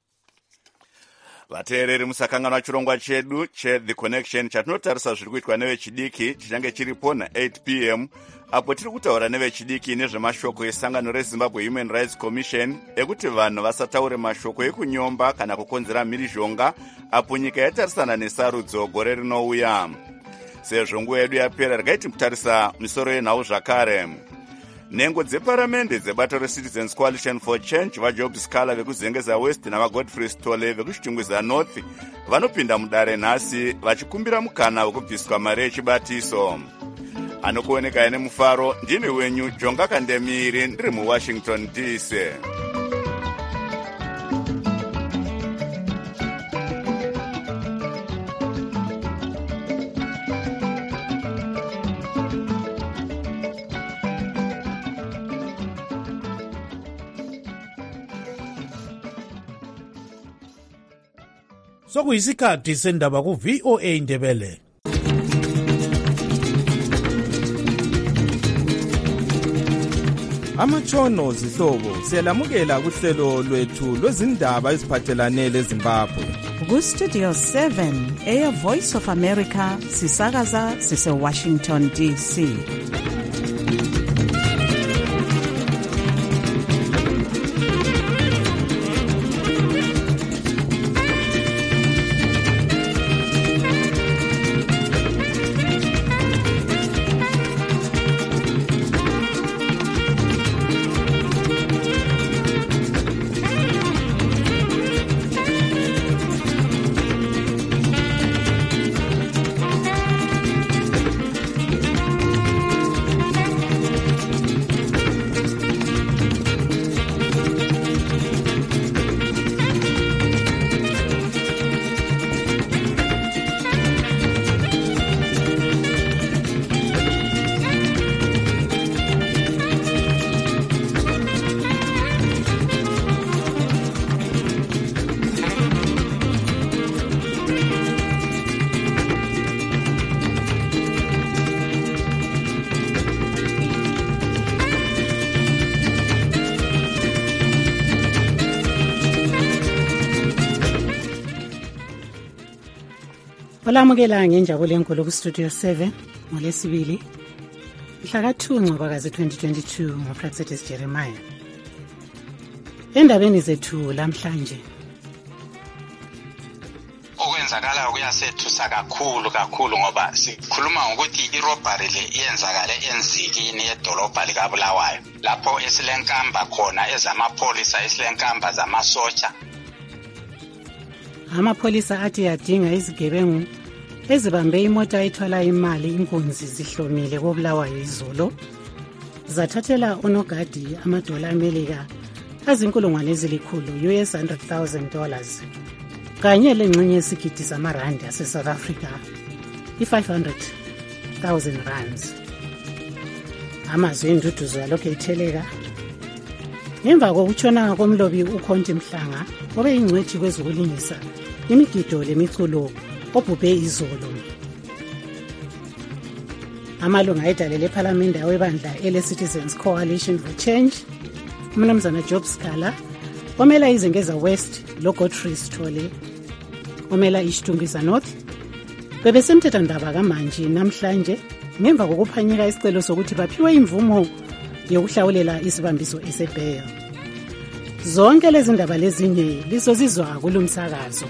Vateereri musakanganwa chirongwa chedu cheThe Connection chatinotarisa zviri kuitwa nevechidiki chichange chiripo na8 p.m. apo tiri kutaura nevechidiki nezvemashoko esangano reZimbabwe Human Rights Commission ekuti vanhu vasataure mashoko ekunyomba kana kukonzera mhirizhonga apo nyika yatarisana nesarudzo gore rinouya. Sezvo nguva yedu yapera rikaiti kutarisa misoro yenhau zvakare. Nhengo dzeparamende dzebato reCitizens Coalition for Change vaJob Scala vekuzengeza West navaGodfrey Stole vekuchitungwiza North vanopinda mudare nhasi vachikumbira mukana wekubviswa mari yechibatiso. anokuoneka ine mufaro. Ndini wenyu Jonga Kandemiri ndiri muWashington DC. Sokuyisikhathi sendaba ku VOA Indebele. Amatshono zihlobo siyalamukela kuhlelo lwethu lwezindaba eziphathelane leZimbabwe. Ku Studio 7 Air Voice of America sisakaza sise Washington DC. Olamukela ngenjabulo enkulu ku Studio 7 ngolesibili mhla ka-2 Ncwabakazi 2022 ngoProfetes Jeremiah. Endabeni zethu lamhlanje okwenzakalayo kuyasethusa kakhulu ngoba sikhuluma ngokuthi irobbery le iyenzakale enzikini yedolobha likaBulawayo lapho esilenkamba khona ezamapholisa esilenkamba zamasotsha. Amapholisa athi yadinga izigebengu ezibambe imota ethwala imali inkunzi zihlomile koBulawayo izolo. Zathathela onogadi amadola amelika azinkulungwane ezilikhulu $100,000 kanye lengxenye yesigidi zamarandi ase-South Africa i-500,000 amazwi enduduzo yalokhu etheleka ngemva kokutshona komlobi uKhonti Mhlanga obeyingcwethi kwezokulingisa imigido lemiculo obhubhe izolo. Amalunga edale lephalamende awebandla ele-Citizens Coalition for Change, uMnumzana Job Scala omela iZengeza West loGodfrey Sithole omela iShitungisa North bebesemthethwandaba kamanje namhlanje ngemva kokuphanyeka isicelo sokuthi baphiwe imvumo yokuhlawulela isibambiso eseBail. Zonke lezi ndaba lezinye lizozizwa kulomsakazo.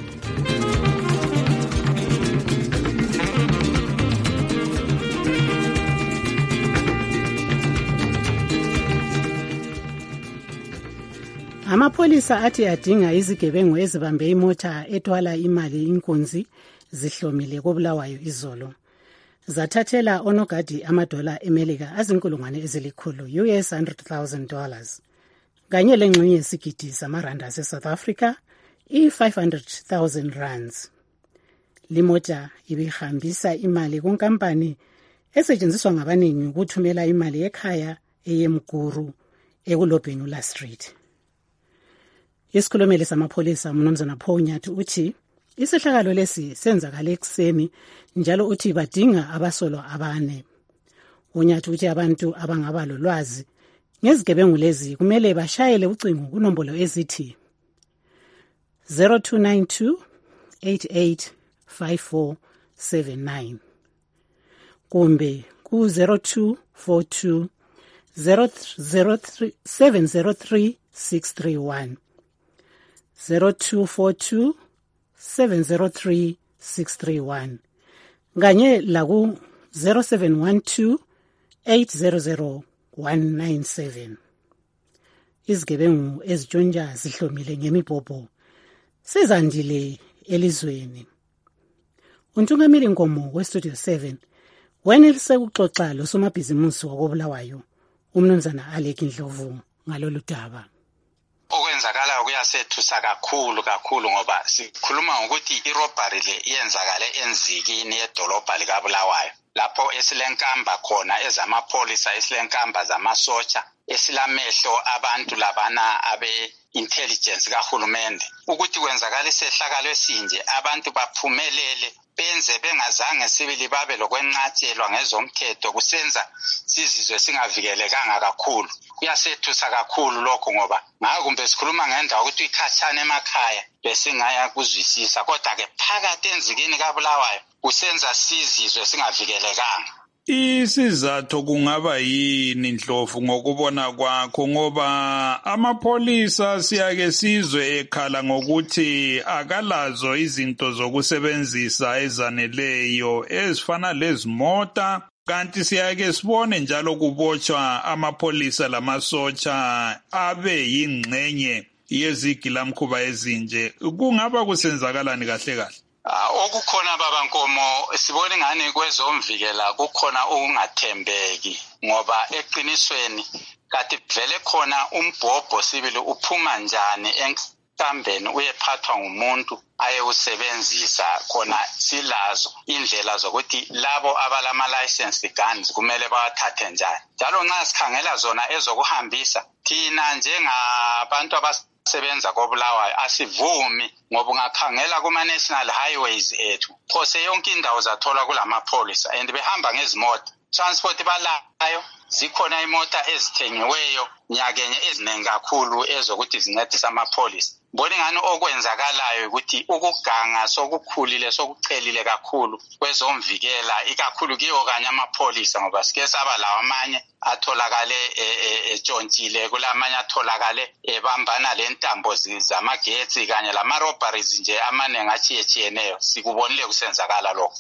Amapholisa athi adinga izigebengu ezibambe imota ethwala imali inkunzi zihlomile koBulawayo izolo. Zathathela onogadi amadola emelika azinkulungwane ezilikhulu $100,000 kanye lengxenye yesigidi zamarandi ase-South Africa i-500,000. Limota ibihambisa imali kunkampani esetshenziswa ngabaningi ukuthumela imali ekhaya eyeMguru ekulobheni uLa Street. Isikhulumeli samapholisa uMnumzana Paul Nyathi uthi isehlakalo lesi senzakale ekuseni njalo uthi badinga abasolwa abane. UNyathi uthi abantu abangaba lolwazi ngezigebengu lezi kumele bashayele ucingo kunombolo ezithi 0292 885479 kumbe ku 0242 703 0242 703 kanye laku 0712 800 197. Izigebengu ezitshontsha zihlomile ngemibhobho sizandile elizweni. Untungameli Nkomo weStudio 7 wenelise ukuxoxa losomabhizimusi wakobulawayo umnumzana Alec Ndlovu ngalolu daba. Okwenzakalayo kuyasethusa kakhulu ngoba sikhuluma ngokuthi irobbery le iyenzakale enzikini yedolobha likabulawayo lapho esilenkamba khona ezamapholisa esilenkamba zamasotsha esilamehlo abantu labana abe-intelligence kahulumende ukuthi kwenzakala isehlakalo esinje abantu baphumelele benze bengazange sibili babe lokwenqatshelwa ngezomthetho kusenza sizizwe singavikelekanga kakhulu. Kuyasethusa kakhulu lokho ngoba ngakumbe sikhuluma ngendawo ukuthi ikhatshana emakhaya besingaya kuzwisisa kodwa-ke phakathi enzikini kabulawayo kusenza sizizwe singavikelekanga. Isizathu kungaba yini Ndlovu ngokubona kwakho ngoba amapholisa siyake sizwe ekhala ngokuthi akalazo izinto zokusebenzisa ezaneleyo ezifana lezimota kanti siyake sibone njalo kubotshwa amapholisa lamasotsha abe yingxenye yezigilamkhuba ezinje kungaba kusenzakalani kahle? Okukhona babankomo sibona ngani kwezomvikela kukhona ukungathembeki ngoba eqinisweni kati vele khona umbhobho sibili uphuma njani enkambeni uyephathwa ngumuntu ayewusebenzisa khona silazo indlela zokuthi labo abalama licensed guns kumele bawathathe njani njalo nxa sikhangela zona ezokuhambisa thina njengabantu sebenza kobulawayo asivumi ngoba ungakhangela kuma-national highways ethu phose yonke indawo zathola kulamapholisa and behamba ngezimota transport balayo zikhona imota ezithengiweyo nyakenye eziningi kakhulu ezokuthi zincedisa amapholisa. Mbona ngani okwenzakalayo ukuthi ukuganga sokukhulile sokuchelile kakhulu kwezomvikela ikakhulu kiyo kanye amapholisa ngoba sike saba lawa amanye atholakale etshontshile kulamanye atholakale ebambana lentambo zamagetsi kanye lama-robberies nje amaningi achiyechiyeneyo sikubonile kusenzakala lokho.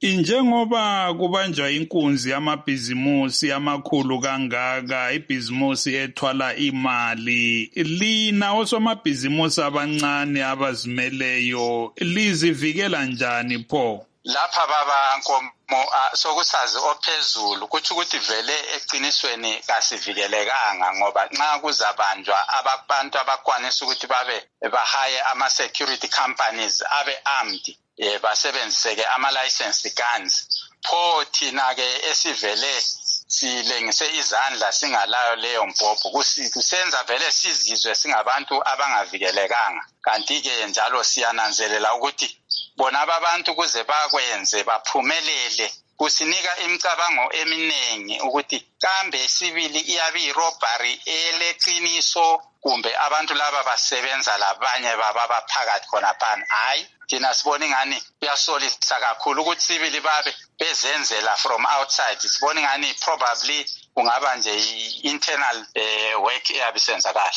Njengoba kubanjwa inkunzi yamabhizimusi amakhulu kangaka ibhizimusi ethwala imali lina osomabhizimusi abancane abazimeleyo lizivikela njani pho? Lapha baba nkomo sokusazi ophezulu kuthi ukuthi vele eqinisweni kasivikelekanga ngoba nxa kuzabanjwa abantu abakwanisa ukuthi babe bahaye ama-security companies abe armed basebenziseke ama-licensed guns pho thina-ke esivele silengise izandla singalayo leyo mbhobho kusenza vele sizizwe singabantu abangavikelekanga kanti-ke njalo siyananzelela ukuthi bona abantu kuze bakwenze baphumelele kusinika imicabango eminingi ukuthi kambe sibili iyabe irobbery eleqiniso kumbe abantu laba basebenza labanye baba baphakathi khona phana hayi thina sibona ngani kuyasolisa kakhulu ukuthi sibili babe bezenzela from outside sibona ngani probably kungaba nje internal work eyabisenzakala.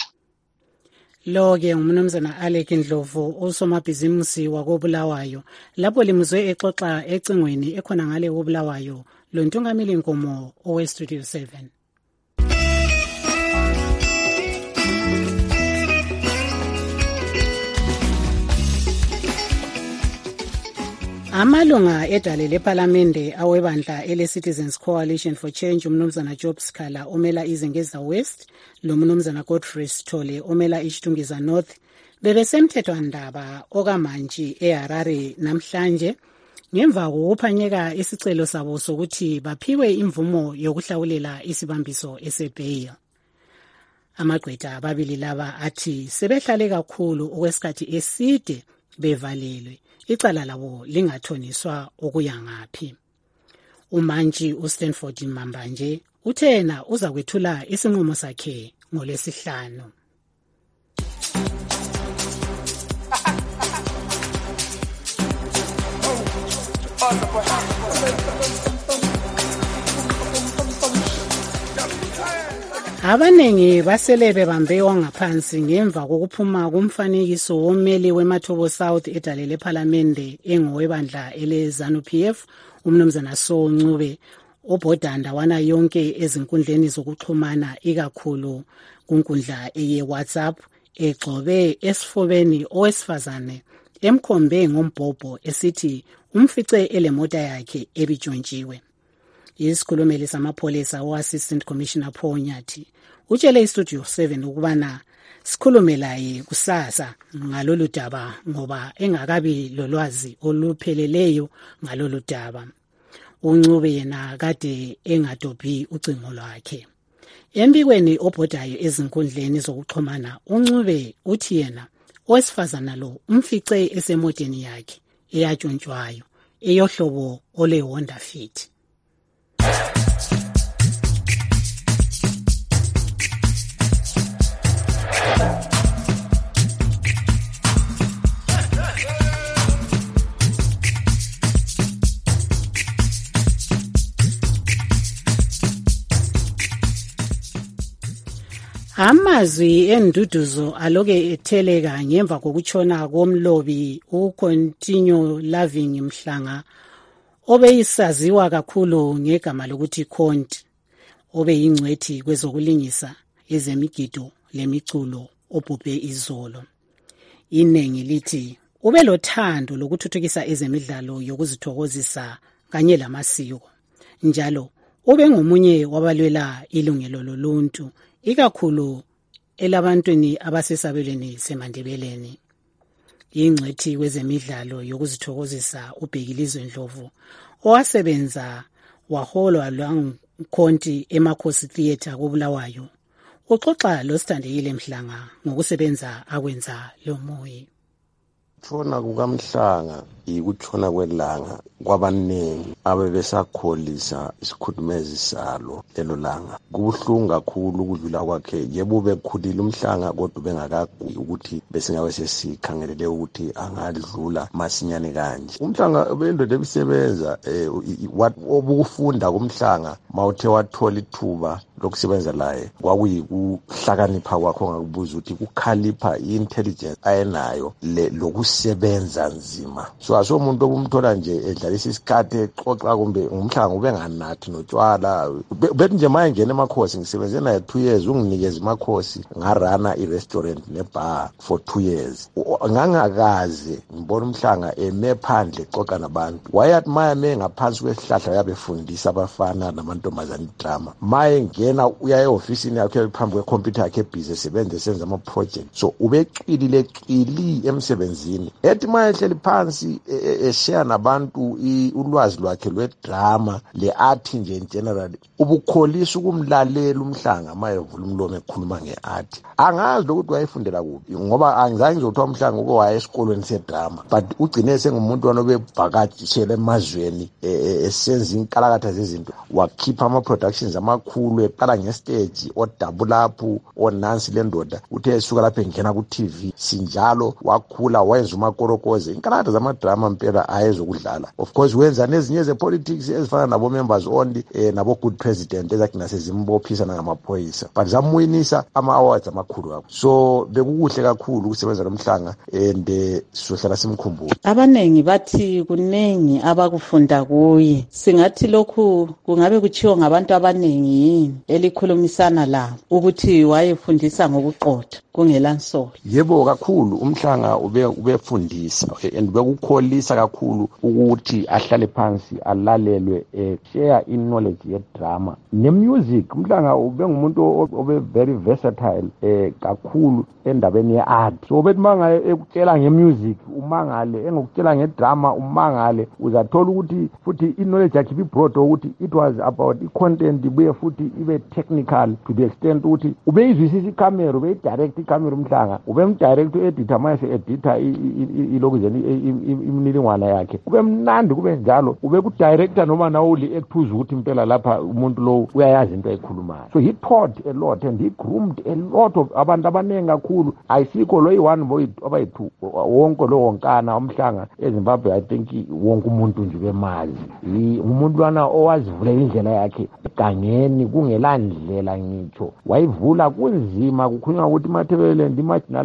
Lo-ke ngumnumzana Alec Ndlovu usomabhizimusi wakobulawayo lapho limuzwe exoxa ecingweni ekhona ngale kobulawayo lo Ntungamili Nkomo owestudio 7. Amalunga edale lePhalamende awebandla ele-Citizens Coalition for Change umnumzana Job Sikhala omela iZengeza West lo mnumzana Godfrey Sithole omela iChitungiza North bebesemthethwandaba okamantshi eHarare namhlanje ngemva kokuphanyeka isicelo sabo sokuthi baphiwe imvumo yokuhlawulela isibambiso esebail. Amagqwetha ababili laba athi sebehlale kakhulu okwesikhathi eside bevalelwe icala labo lingathoniswa okuya ngaphi. Umantshi uStanford Mambanje uthena uza kwethula isinqumo sakhe ngoLwesihlanu. Abanengi basele bebambe wangaphansi ngemva kokuphuma kumfanekiso wommeli weMathobo South edale lePhalamende engowebandla ele-ZANU-PF umnumzana So Ncube obhodanda wana yonke ezinkundleni zokuxhumana ikakhulu kunkundla eye-WhatsApp egcobe esifubeni owesifazane emkhombe ngombhobho esithi umfice elemota yakhe ebitshontshiwe. Isikhulumeli samapholisa o-Assistant Commissioner Paul Nyathi utshele iStudio 7 ukubana sikhulume laye kusasa ngalolu daba ngoba engakabi lolwazi olupheleleyo ngalolu daba. uNcube yena kade engadobhi ucingo lwakhe. Embikweni obhodayo ezinkundleni zokuxhumana, uNcube uthi yena owesifazana lo umfice esemoteni yakhe eyatshontshwayo eyohlobo ole Honda Fit. Amazwi enduduzo aloke etheleka ngemva kokutshona komlobi uContinue Loving Mhlanga obeyisaziwa kakhulu ngegama lokuthi Conti, obeyingcwethi kwezokulingisa ezemigido lemiculo obhubhe izolo. Inengi lithi ubelothando lokuthuthukisa ezemidlalo yokuzithokozisa kanye lamasiko. Njalo ube ngomunye wabalwela ilungelo loluntu ikakhulu elabantwini abasesabelweni seMandebeleni. Ingcwethi kwezemidlalo yokuzithokozisa uBhekilizwe Ndlovu owasebenza waholwa lwanguKhonti eMakhosi Theatre koBulawayo uxoxa loSithandekile Mhlanga ngokusebenza akwenza lo moyi. Ukutshona kukaMhlanga ikutshona kwelanga kwabanengi abebesakholisa isikhudumezi salo lelo langa. Kubuhlungu kakhulu ukudlula kwakhe. Yebo bekhulile uMhlanga kodwa bengakagwi ukuthi besingabe sesikhangelele ukuthi angadlula masinyane kanje. UMhlanga bendoda ebisebenza obukufunda kuMhlanga mawuthe wathola ithuba lokusebenza laye kwakuyikuhlakanipha kwakho ngakubuza ukuthi kukhalipha intelligence ayenayo lokusebenza nzima. So asomuntu obumthola nje edlalisa isikhathi exoxa kumbe uMhlanga ubenganathi notshwala. Bethi nje maye ngene emakhosi ngisebenze naye 2 years unginikeza emakhosi ngarana i-restaurant nebar for 2 years. Ngangakaze ngibona uMhlanga eme phandle exoxa nabantu. Wayathi maye ngaphansi kwesihlahla yabefundisa abafana namantombazane drama. Maye ngena uya eofisini yakhe phambi kwecomputer yakhe busy sebenze senza ama project. So ubecilile emsebenzini. Ethi maye ehleli phansi eshare nabantu ulwazi lwakhe lwedrama leart nje in general. Ubukholisa ukumlalela uMhlanga mayevula umlomo ekhuluma ngeart. Angazi lokuthi wayefundela kuphi ngoba angizange ngizothiwa uMhlanga uke waya esikolweni sedrama, but ugcine sengumuntu wanobevakatshela emazweni esenza inkalakatha zezinto. Wakhipha ama productions amakhulu eqala ngestage odouble up onansi lendoda uthe esuka lapha engena ku TV sinjalo wakhula wayenza umakorokoze inkalakatha zamadrama impela ayezokudlala. Of course wenza nezinye zepolitics ezifana nabo members only nabo good president ezakina sezimbophisa ngamaphoyisa, but zamwinisa ama awards amakhulu kakhulu. So bekukuhle kakhulu ukusebenza noMhlanga and sizohlala simkhumbula. Abanengi bathi kunengi abakufunda kuye. Singathi lokhu kungabe kuchiwa ngabantu abanengi yini elikhulumisana la ukuthi wayefundisa ngokuqotha kungela nsolo. Yebo kakhulu uMhlanga ubefundisa and bekukholisa kakhulu ukuthi ahlale phansi alalelwe share in knowledge ye drama ne music. uMhlanga ubengumuntu obe very versatile kakhulu endabeni yeart. So bethi manga ekutshela ngemusic umangale, engokutshela ngedrama umangale, uzathola ukuthi futhi iknowledge yakhe ibroad ukuthi it was about i-content ibuye futhi ibe technical to the extent ukuthi ubeyizwisisa icamera, ubeyidirect icamera uMhlanga, ubemdirect editor mayese editor ilokuzeni imnilingwana yakhe, ubemnandi kube njalo, ubekudirector noma nawuli ekuthi ukuthi impela lapha umuntu lo uyayazi into ayikhulumayo. So he taught a lot and he groomed a lot of abantu abanengi kakhulu. Ayisikho lo yi-1 boy abayi-2 wonke lo wonkana uMhlanga eZimbabwe. I think wonke umuntu nje bemazi umuntu lwana owazivula indlela yakhe egangeni kungela ndlela ngitsho wayivula kunzima kukhulunywa ukuthi iMatabeleland marginalized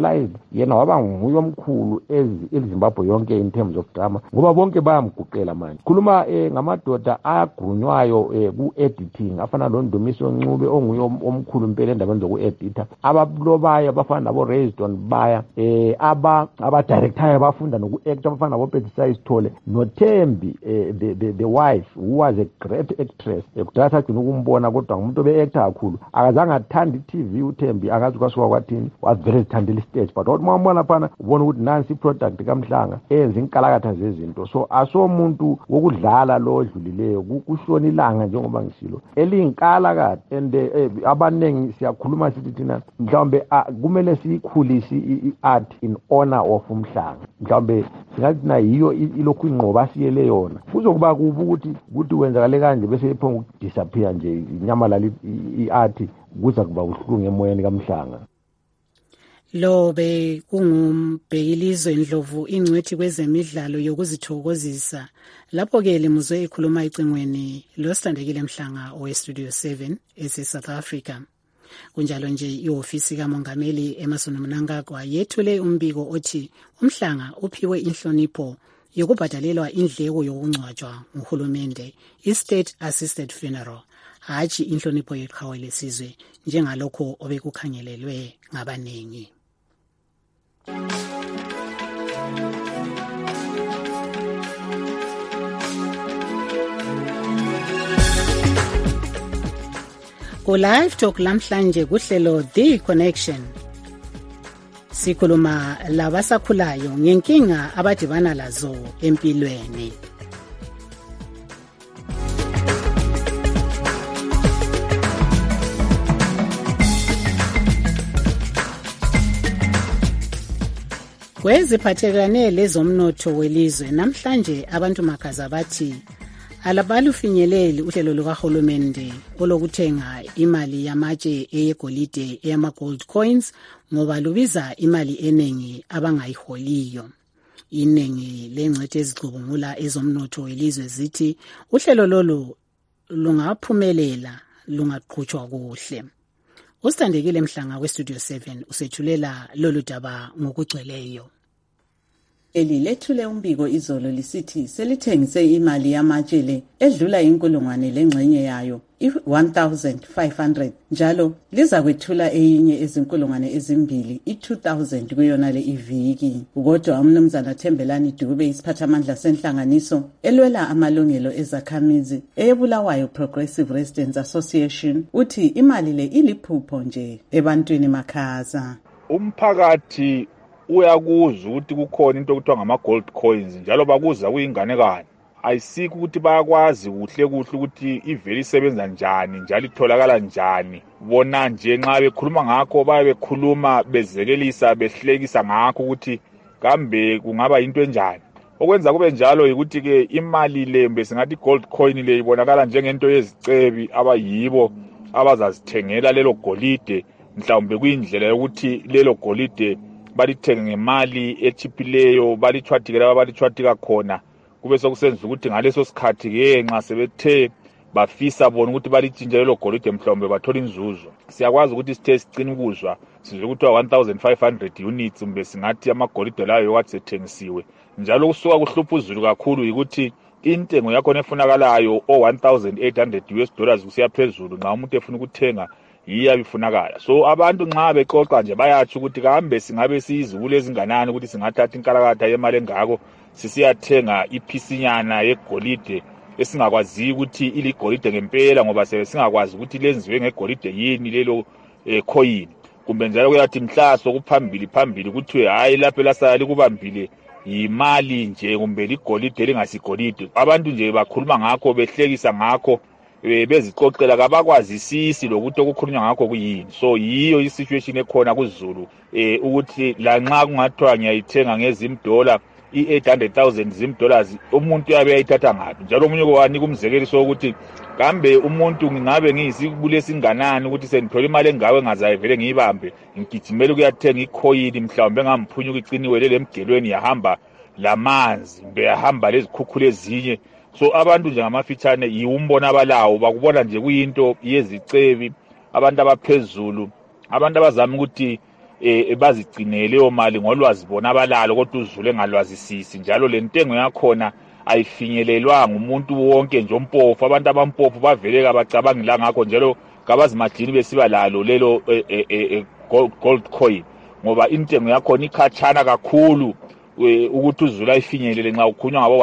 yena waba nguye omkhulu eZimbabwe yonke in terms of drama ngoba bonke bayamguqela manje khuluma ngamadoda agrunywayo ku-editing afana noNdumiso Ncube onguye omkhulu impela endabeni zoku-editha abalobayo abafana nabo Rayston Baya aba-directayo bafunda noku-acta abafana nabo Petisai Sithole noThembi the wife who was a great actress kudala sagcina ukumbona kodwa ngumuntu obe-acta kakhulu akazange athanda i-TV uThembi akazi kwasuka kwathini wavele zithandela istage but wathi mawumbona phana ubona ukuthi nansi i-product kaMhlanga eyenza inkalakatha zezinto so asomuntu wokudlala lo odlulileyo kushona ilanga njengoba ngisilo eliyinkalakatha and abaningi siyakhuluma sithi thina mhlawumbe kumele siyikhulise i-art in honor of uMhlanga mhlawumbe singathi na yiyo ilokhu inqoba siyele yona kuzokuba kubi ukuthi wenzakale kanje bese iphonga ukudisappear nje inyamalala i-art kuza kuba uhlungu emoyeni kaMhlanga. Lo kungumbhekilizwe Ndlovu ingcwethi kwezemidlalo yokuzithokozisa lapho ke limuzwe ikhuluma icingweni losithandekile Mhlanga oweStudio 7 eSouth Africa. Kunjalo nje ihofisi kaMongameli Emmerson Mnangagwa yethule umbiko othi uMhlanga uphiwe inhlonipho yokubhadalelwa indleko yokungcwatshwa nguhulumende i-State Assisted Funeral hatshi inhlonipho yeqhawe lesizwe njengalokho obekukhangelelwe ngabaningi. Ku-Live Talk lamhlanje kuhlelo The Connection sikhuluma labasakhulayo ngenkinga abadibana lazo empilweni. Kweziphathelane lezomnotho welizwe namhlanje abantu makaza bathi alabalufinyeleli uhlelo lukahulumende olokuthenga imali yamatshe eyegolide eyama-gold coins ngoba lubiza imali eningi abangayiholiyo. Iningi lengcwethi ezicubungula ezomnotho welizwe zithi uhlelo lolu lungaphumelela lungaqhutshwa kuhle. Usithandekile Mhlanga weStudio 7 usethulela lolu daba ngokugcweleyo. Lethule umbiko izolo lisithi selithengise imali yamatshele edlula inkulungwane lengxenye yayo i-1500 njalo liza kwethula eyinye ezinkulungwane ezimbili i-2000 kuyona le iviki. Kodwa umnumzana Thembelani Dube isiphathamandla senhlanganiso elwela amalungelo ezakhamizi eyebulawayo Progressive Residents Association uthi imali le iliphupho nje ebantwini makhaza. Umphakathi uyakuzwa ukuthi kukhona into okuthiwa ngama-gold coins njalo bakuza kuyinganekwane ayisiki ukuthi bayakwazi kuhle ukuthi ivele isebenza njani njalo itholakala njani. Bona nje nxa bekhuluma ngakho baye bekhuluma bezekelisa behlekisa ngakho ukuthi kambe kungaba into enjani. Okwenza kube njalo yikuthi ke imali le besingathi gold coin le ibonakala njengento yezicebi abayibo abazazithengela lelo golide mhlawumbe kuyindlela yokuthi lelo golide balithenge ngemali echiphileyo balithwathikela balithwathika khona kube sokusenza ukuthi ngaleso sikhathi ke nxa sebethe bafisa bona ukuthi balitshintshe lelo golide mhlawumbe bathola inzuzo. Siyakwazi ukuthi sithe sicina ukuzwa sizwe ukuthi 1500 units kumbe singathi amagolide layo yokathi sethengisiwe njalo kusuka kuhlupha uzulu kakhulu ukuthi intengo yakho efunakalayo $1800 kusiya phezulu nxa umuntu efuna ukuthenga iyabifunakala. So abantu nxa beqoqa nje bayathi ukuthi kambe singabe siyizibulo ezinganani ukuthi singathatha inkalakatha yemali engako sisiyathenga iphisinyana yegolide esingakwazi ukuthi iligolide ngempela ngoba singakwazi ukuthi lenziwe ngegolide yini lelo coin kumbe njalo kuyathi mhlaso kuphambili ukuthi hayi lapho lasala likubambile imali nje kumbe ligolide lingasigolide. Abantu nje bakhuluma ngakho behlekisa ngakho bezixoxela kabakwazisisi lokuthi okukhulunywa ngakho kuyini. So yiyo isituation ekhona kuZulu ukuthi lanxa kungathiwa ngiyayithenga ngezimdola i-800,000 zimdollars umuntu uyabe ayithatha ngaphi njalo omunye kwanika umzekeliso ukuthi kambe umuntu ngingabe ngiyisibulo esinganani ukuthi sengithola imali engawe engazayivele ngiyibambe ngigijimela ukuyathenga icoin mhlawumbe engamphunyuka iciniwe lemgelweni yahamba lamanzi mbe yahamba lezikhukhula ezinye. So abantu nje ngamafitshane yiwumbona abalawo bakubona nje kuyinto yezicebi abantu abaphezulu abantu abazama ukuthi bazigcinele leyo mali ngolwazi bona abalalo kodwa uZulu engalwazisisi njalo le ntengo yakhona ayifinyelelwanga umuntu wonke nje ompofu. Abantu abampofu baveleka bacabangi la ngakho njalo kabazimagcini besiba lalo lelo gold coin ngoba intengo yakhona ikhatshana kakhulu ukuthi uZulu ayifinyelele nxa ukhunywa ngabo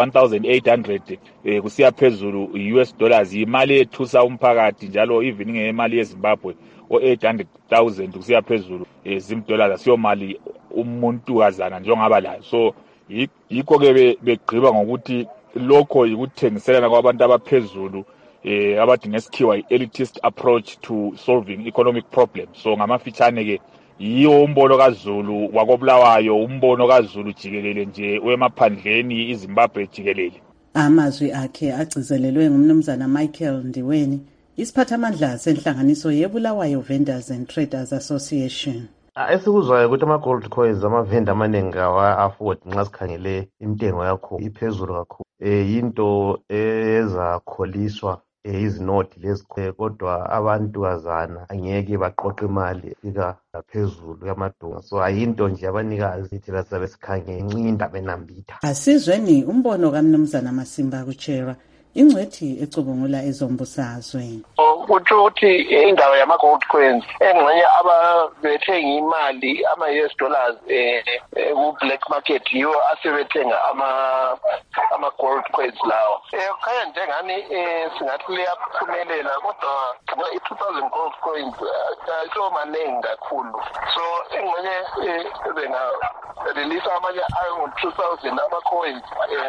1800 kusiya phezulu US dollars imali ethusa umphakathi njalo even ngemali yeZimbabwe o800,000 kusiya phezulu zimdollars asiyo mali umuntu kazana njengaba layo. So yikho ke begqiba ngokuthi lokho yikuthengiselana kwabantu abaphezulu abathi ngesikhiwa elitist approach to solving economic problems. So ngamafitshane ke yiyo umbono kaZulu wakobulawayo, umbono kaZulu jikelele nje wemaphandleni iZimbabwe jikelele. Amazwi akhe agcizelelwe ngumnumzana Michael Ndiweni, isiphathamandla senhlanganiso yeBulawayo Vendors and Traders Association. Esikuzwayo ukuthi ama-gold coins amavenda amaningi awa-afford nxa sikhangele intengo yakho iphezulu kakhulu. Yinto ezakholiswa izinoti lezi kodwa abantu kazana angeke baqoqe imali fika phezulu yamadonga. So ayinto nje abanikazi thina sabe sikhangele incinda benambitha. Asizweni umbono kaMnumzana Masimba kuChera, ingcwethi ecubungula ezombusazwe. Kutsho ukuthi indawo yama-gold coins engxenye ababethenga imali ama-US dollars ku-black market yiwo asebethenga ama-gold coins lawo. Khaya njengani singathi liyaphumelela kodwa i-2000 gold coins ayisiwo maningi kakhulu. So engxenye benga-release amanye ayo-2000 ama-coins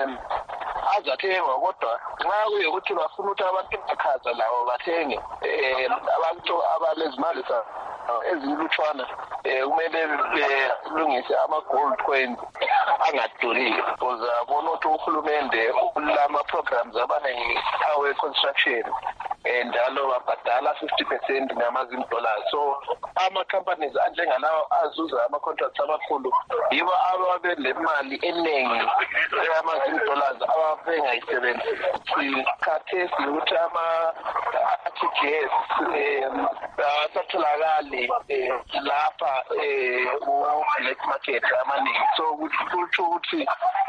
azathengwa kodwa nxa kuyekuthi bafuna ukuthi abantu bakhaza lawo bathenge abantu abalezimali ezilutshwana kumele belungise ama-gold coins angaduriyo because abona ukuthi uhulumende ulama-programs abaningi awe-construction njalo babhadala 50% ngamaZimbabwe. So ama-companies anjengalawo azuza ama-contracts amakhulu yibo ababelemali eningi yamaZimbabwe ababengayisebenzisi. Khathesi ukuthi ama-RTGS asatholakali lapha ku-black market amaningi. So kutsho ukuthi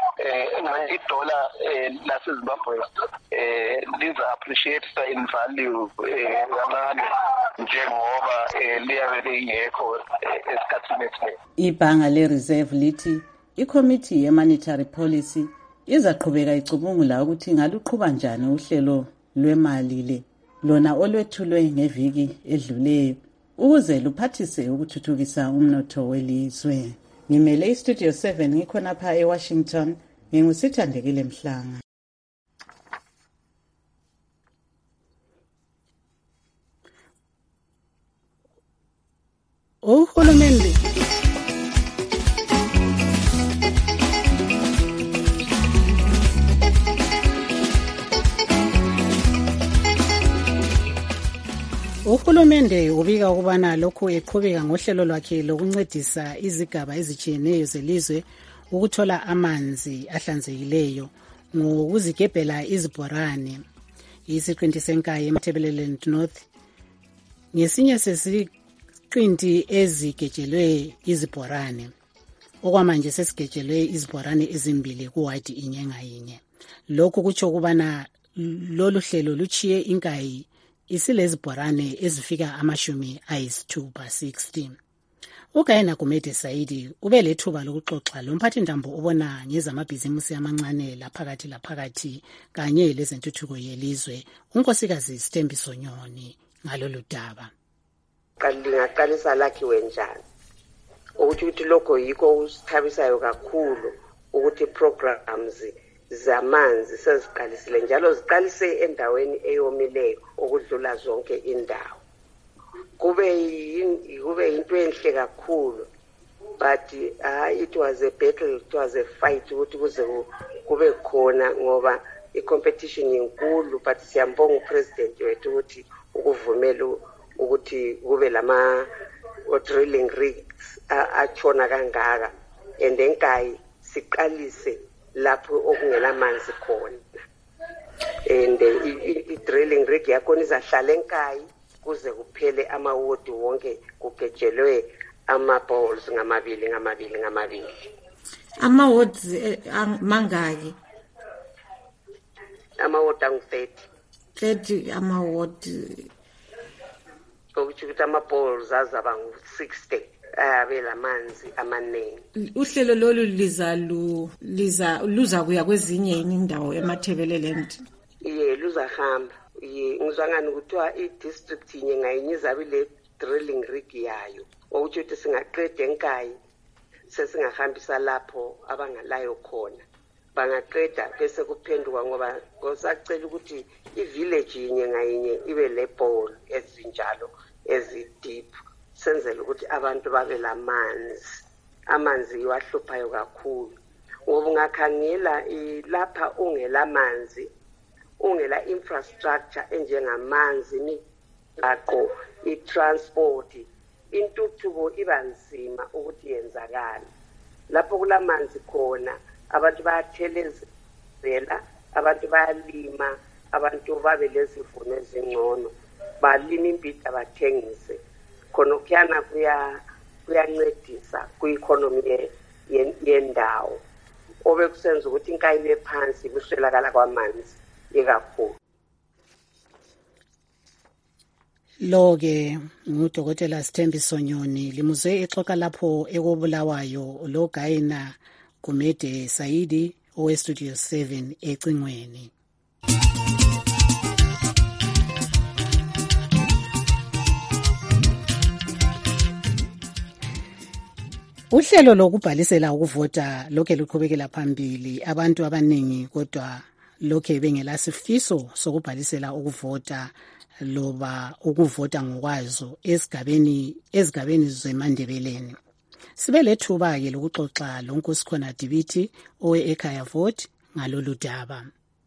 idola laseZimbabwe liza-appreciate in value kancane njengoba liyabe lingekho esikhathini esiningi. Ibhanga le-Reserve lithi iCommittee ye-Monetary Policy izaqhubeka icubungula ukuthi ngaluqhuba njani uhlelo lwemali le lona olwethulwe ngeviki edluleyo ukuze luphathise ukuthuthukisa umnotho welizwe. Ngimele iStudio 7 ngikhonapha eWashington, ngingusithandekile Mhlanga. Uhulumende Uhulumende ubika ukubana lokhu eqhubeka ngohlelo lwakhe lokuncedisa izigaba ezitshiyeneyo zelizwe ukuthola amanzi ahlanzekileyo ngokuzigebhela izibhorane. Isiqinti senkayi eMatabeleland North ngesinye sesiqinti ezigejelwe izibhorane. Okwamanje sesigejelwe izibhorane ezimbili kuwadi inye ngayinye. Lokhu kutsho ukubana lolu hlelo luchiye inkayi isilezibhorane ezifika 60. Ugayena Gumede Saidi ube lethuba lokuxoxa lomphathintambo ubona ngezamabhizimusi amancane laphakathi kanye lezentuthuko yelizwe unkosikazi Stembiso Nyoni ngalolu daba. Lingaqalisa lakhiwe njani ukuthi lokho yikho usithabisayo kakhulu ukuthi programs zamanzi seziqalisile njalo ziqalise endaweni eyomileyo okudlula zonke indawo. Kube into enhle kakhulu, but it was a battle, it was a fight ukuthi kuze kube khona ngoba i-competition inkulu, but siyambonga upresident wethu ukuthi ukuvumela ukuthi kube lama drilling rigs atshona kangaka and enkayi siqalise lapho okungela manzi khona. And i-drilling rig yakhona izahlala enkayi kuze kuphele amawodi wonke kugejelwe ama-balls ngamabili. Ama-wards mangaki? Ama-ward angu-30 ama-ward. okuthi ukuthi ama-balls azaba ngu-60 ayabela amanzi amaningi. Uhlelo lolu luza kuya kwezinye yini indawo eMathebeleland? Luzahamba. Ngizwa ngani kuthiwa i-district yinye ngayinye izabe ile drilling rig yayo okuthi ukuthi singaqeda eNkayi sesingahambisa lapho abangalayo khona. Bangaqeda bese kuphenduka ngoba ngosacela ukuthi i-village yinye ngayinye ibe le-ball ezinjalo ezi-deep senzele ukuthi abantu babe lamanzi. Amanzi iwahluphayo kakhulu ngoba ungakhangela lapha ungelamanzi, ungela infrastructure enjengamanzi, imigaqo, i-transport, intuthuko iba nzima ukuthi yenzakala. Lapho kulamanzi khona abantu bayathelezela, abantu bayalima, abantu babe lezivuno ezingcono, balima imbida bathengise. Khona kuyana kuyancedisa ku-economy yendawo. Obekusenza ukuthi iNkayi ibe phansi kuswelakala kwamanzi ikakhulu. Lo-ke ngudokotela Sithembiso Nyoni, limuzwe exoxa lapho ekobulawayo lo Gayina Gumede Saidi owestudio 7 ecingweni. Uhlelo lokubhalisela ukuvota lokhe luqhubekela phambili, abantu abaningi kodwa lokhe bengelasifiso sokubhalisela ukuvota loba ukuvota ngokwazo ezigabeni zeMandebeleni. Sibe lethuba ke lokuxoxa loNkosikhona Dibiti owe-Ekhaya Vote ngalolu daba.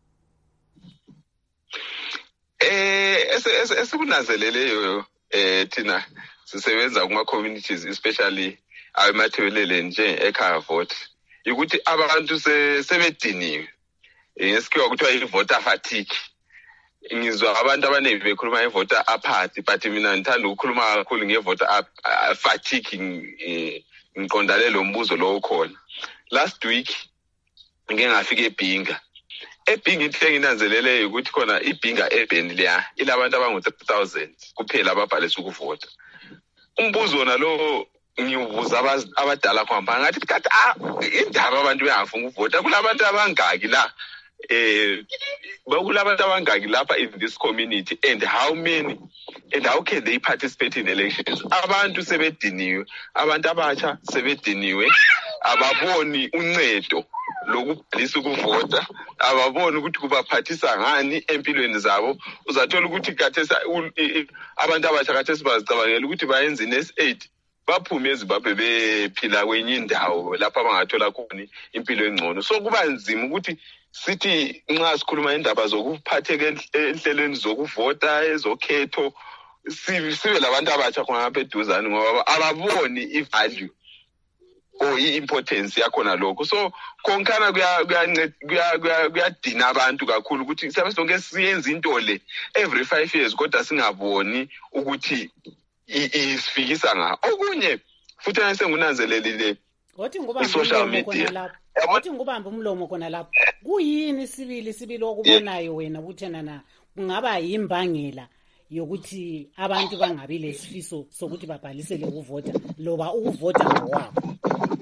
Esikunanzeleleyo thina sisebenza kuma communities especially aweMathebeleni nje Ekhaya Vote ukuthi abantu sebediniwe. Ngesikhiwa kuthiwa i-voter fatigue. Ngizwa abantu abaningi bekhuluma nge-voter apathy, but mina ngithanda ukukhuluma kakhulu nge-voter fatigue ngiqondane lo mbuzo lo ukhona. Last week ngike ngafika eBhinga. eBhinga into enginanzeleleyo ukuthi khona iBhinga urban leya ilabantu abangu-3000 kuphela ababhalisa ukuvota. Umbuzo wona lo ngiwubuza abadala kwamba ngathi kathi indaba abantu bengafuna ukuvota kulabantu abangaki la bakulabantu abangaki lapha in this community and how can they participate in elections? Abantu sebediniwe, abantu abatsha sebediniwe, ababoni uncedo lokubhalisa ukuvota, ababoni ukuthi kubaphathisa ngani empilweni zabo. Uzathola ukuthi kathesa abantu abatsha kathesa bazicabangela ukuthi bayenze i-S8 baphume eZimbabwe bephila kwenye indawo lapha abangathola khona impilo engcono. So kuba nzima ukuthi sithi nxa sikhuluma indaba zokuphatheka enhlelweni zokuvota ezokhetho sibe labantu abatsha khona lapha eduzane ngoba ababoni i-value or i-importance yakhona lokho. So konkana kuyadina abantu kakhulu ukuthi siyabe sonke siyenza into le every 5 years kodwa singaboni ukuthi isifikisa nga. Okunye futhi sengunanzelelile social media. Wathi ngubamba umlomo khona lapho. Kuyini sibili okubonayo wena ukuthi nana kungaba yimbangela yokuthi abantu bangabi lesifiso sokuthi babhalisele ukuvota loba ukuvota ngokwabo?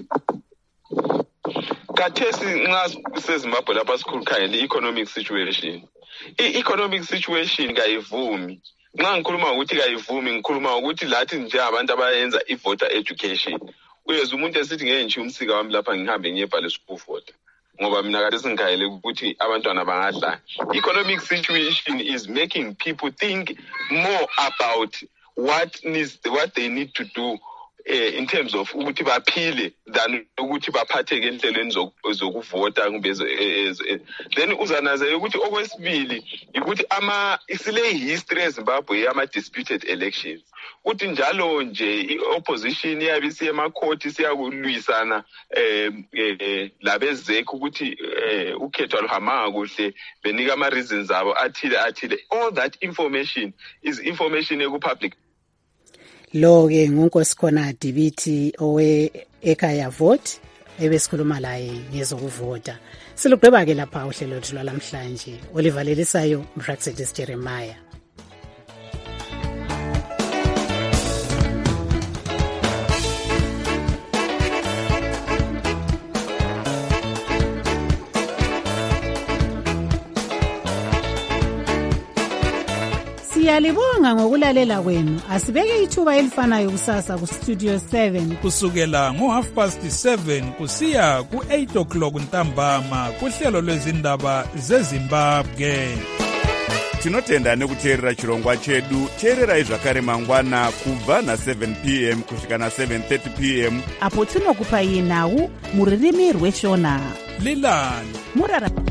Kathesi nxa seZimbabwe lapha sikhulukhangela i-economic situation. I-economic situation kayivumi. Nxa ngikhuluma ukuthi kayivumi ngikhuluma ukuthi lathi nje abantu abayenza i-voter education. Uyezwa umuntu esithi ngeke nje umsika wami lapha ngihambe ngiyebhalisa ukuvota ngoba mina kade singikhayele ukuthi abantwana bangadlala. Economic situation is making people think more about what they need to do in terms of ukuthi baphile than ukuthi baphatheke enhlelweni zokuvota kumbe then uzanaze ukuthi okwesibili ukuthi isile history eZimbabwe ama disputed elections ukuthi njalo nje i-opposition yabisi emakhoti siyakulwisana labezekho ukuthi ukhetho aluhamba kuhle benika ama reasons abo athile. All that information is information eku public. Lo-ke nguNkosikhona Dibithi ekhaya vote ebesikhuluma laye ngezokuvota. Silugqiba-ke lapha uhlelo lwethu lwalamhlanje. Olivalelisayo Mraxedis Jeremiah. Siyalibonga ngokulalela kwenu. Asibeke ithuba elifanayo kusasa ku Studio 7 kusukela ngo7:30 kusiya ku8:00 ntambama kuhlelo lwezindaba zeZimbabwe. Tinotenda nekuteerera chirongwa chedu. Teererai zvakare mangwana kubva na7 p.m. kusvika na7:30 p.m. apo tinokupai nhau muririmi rweshona. Lilani Murara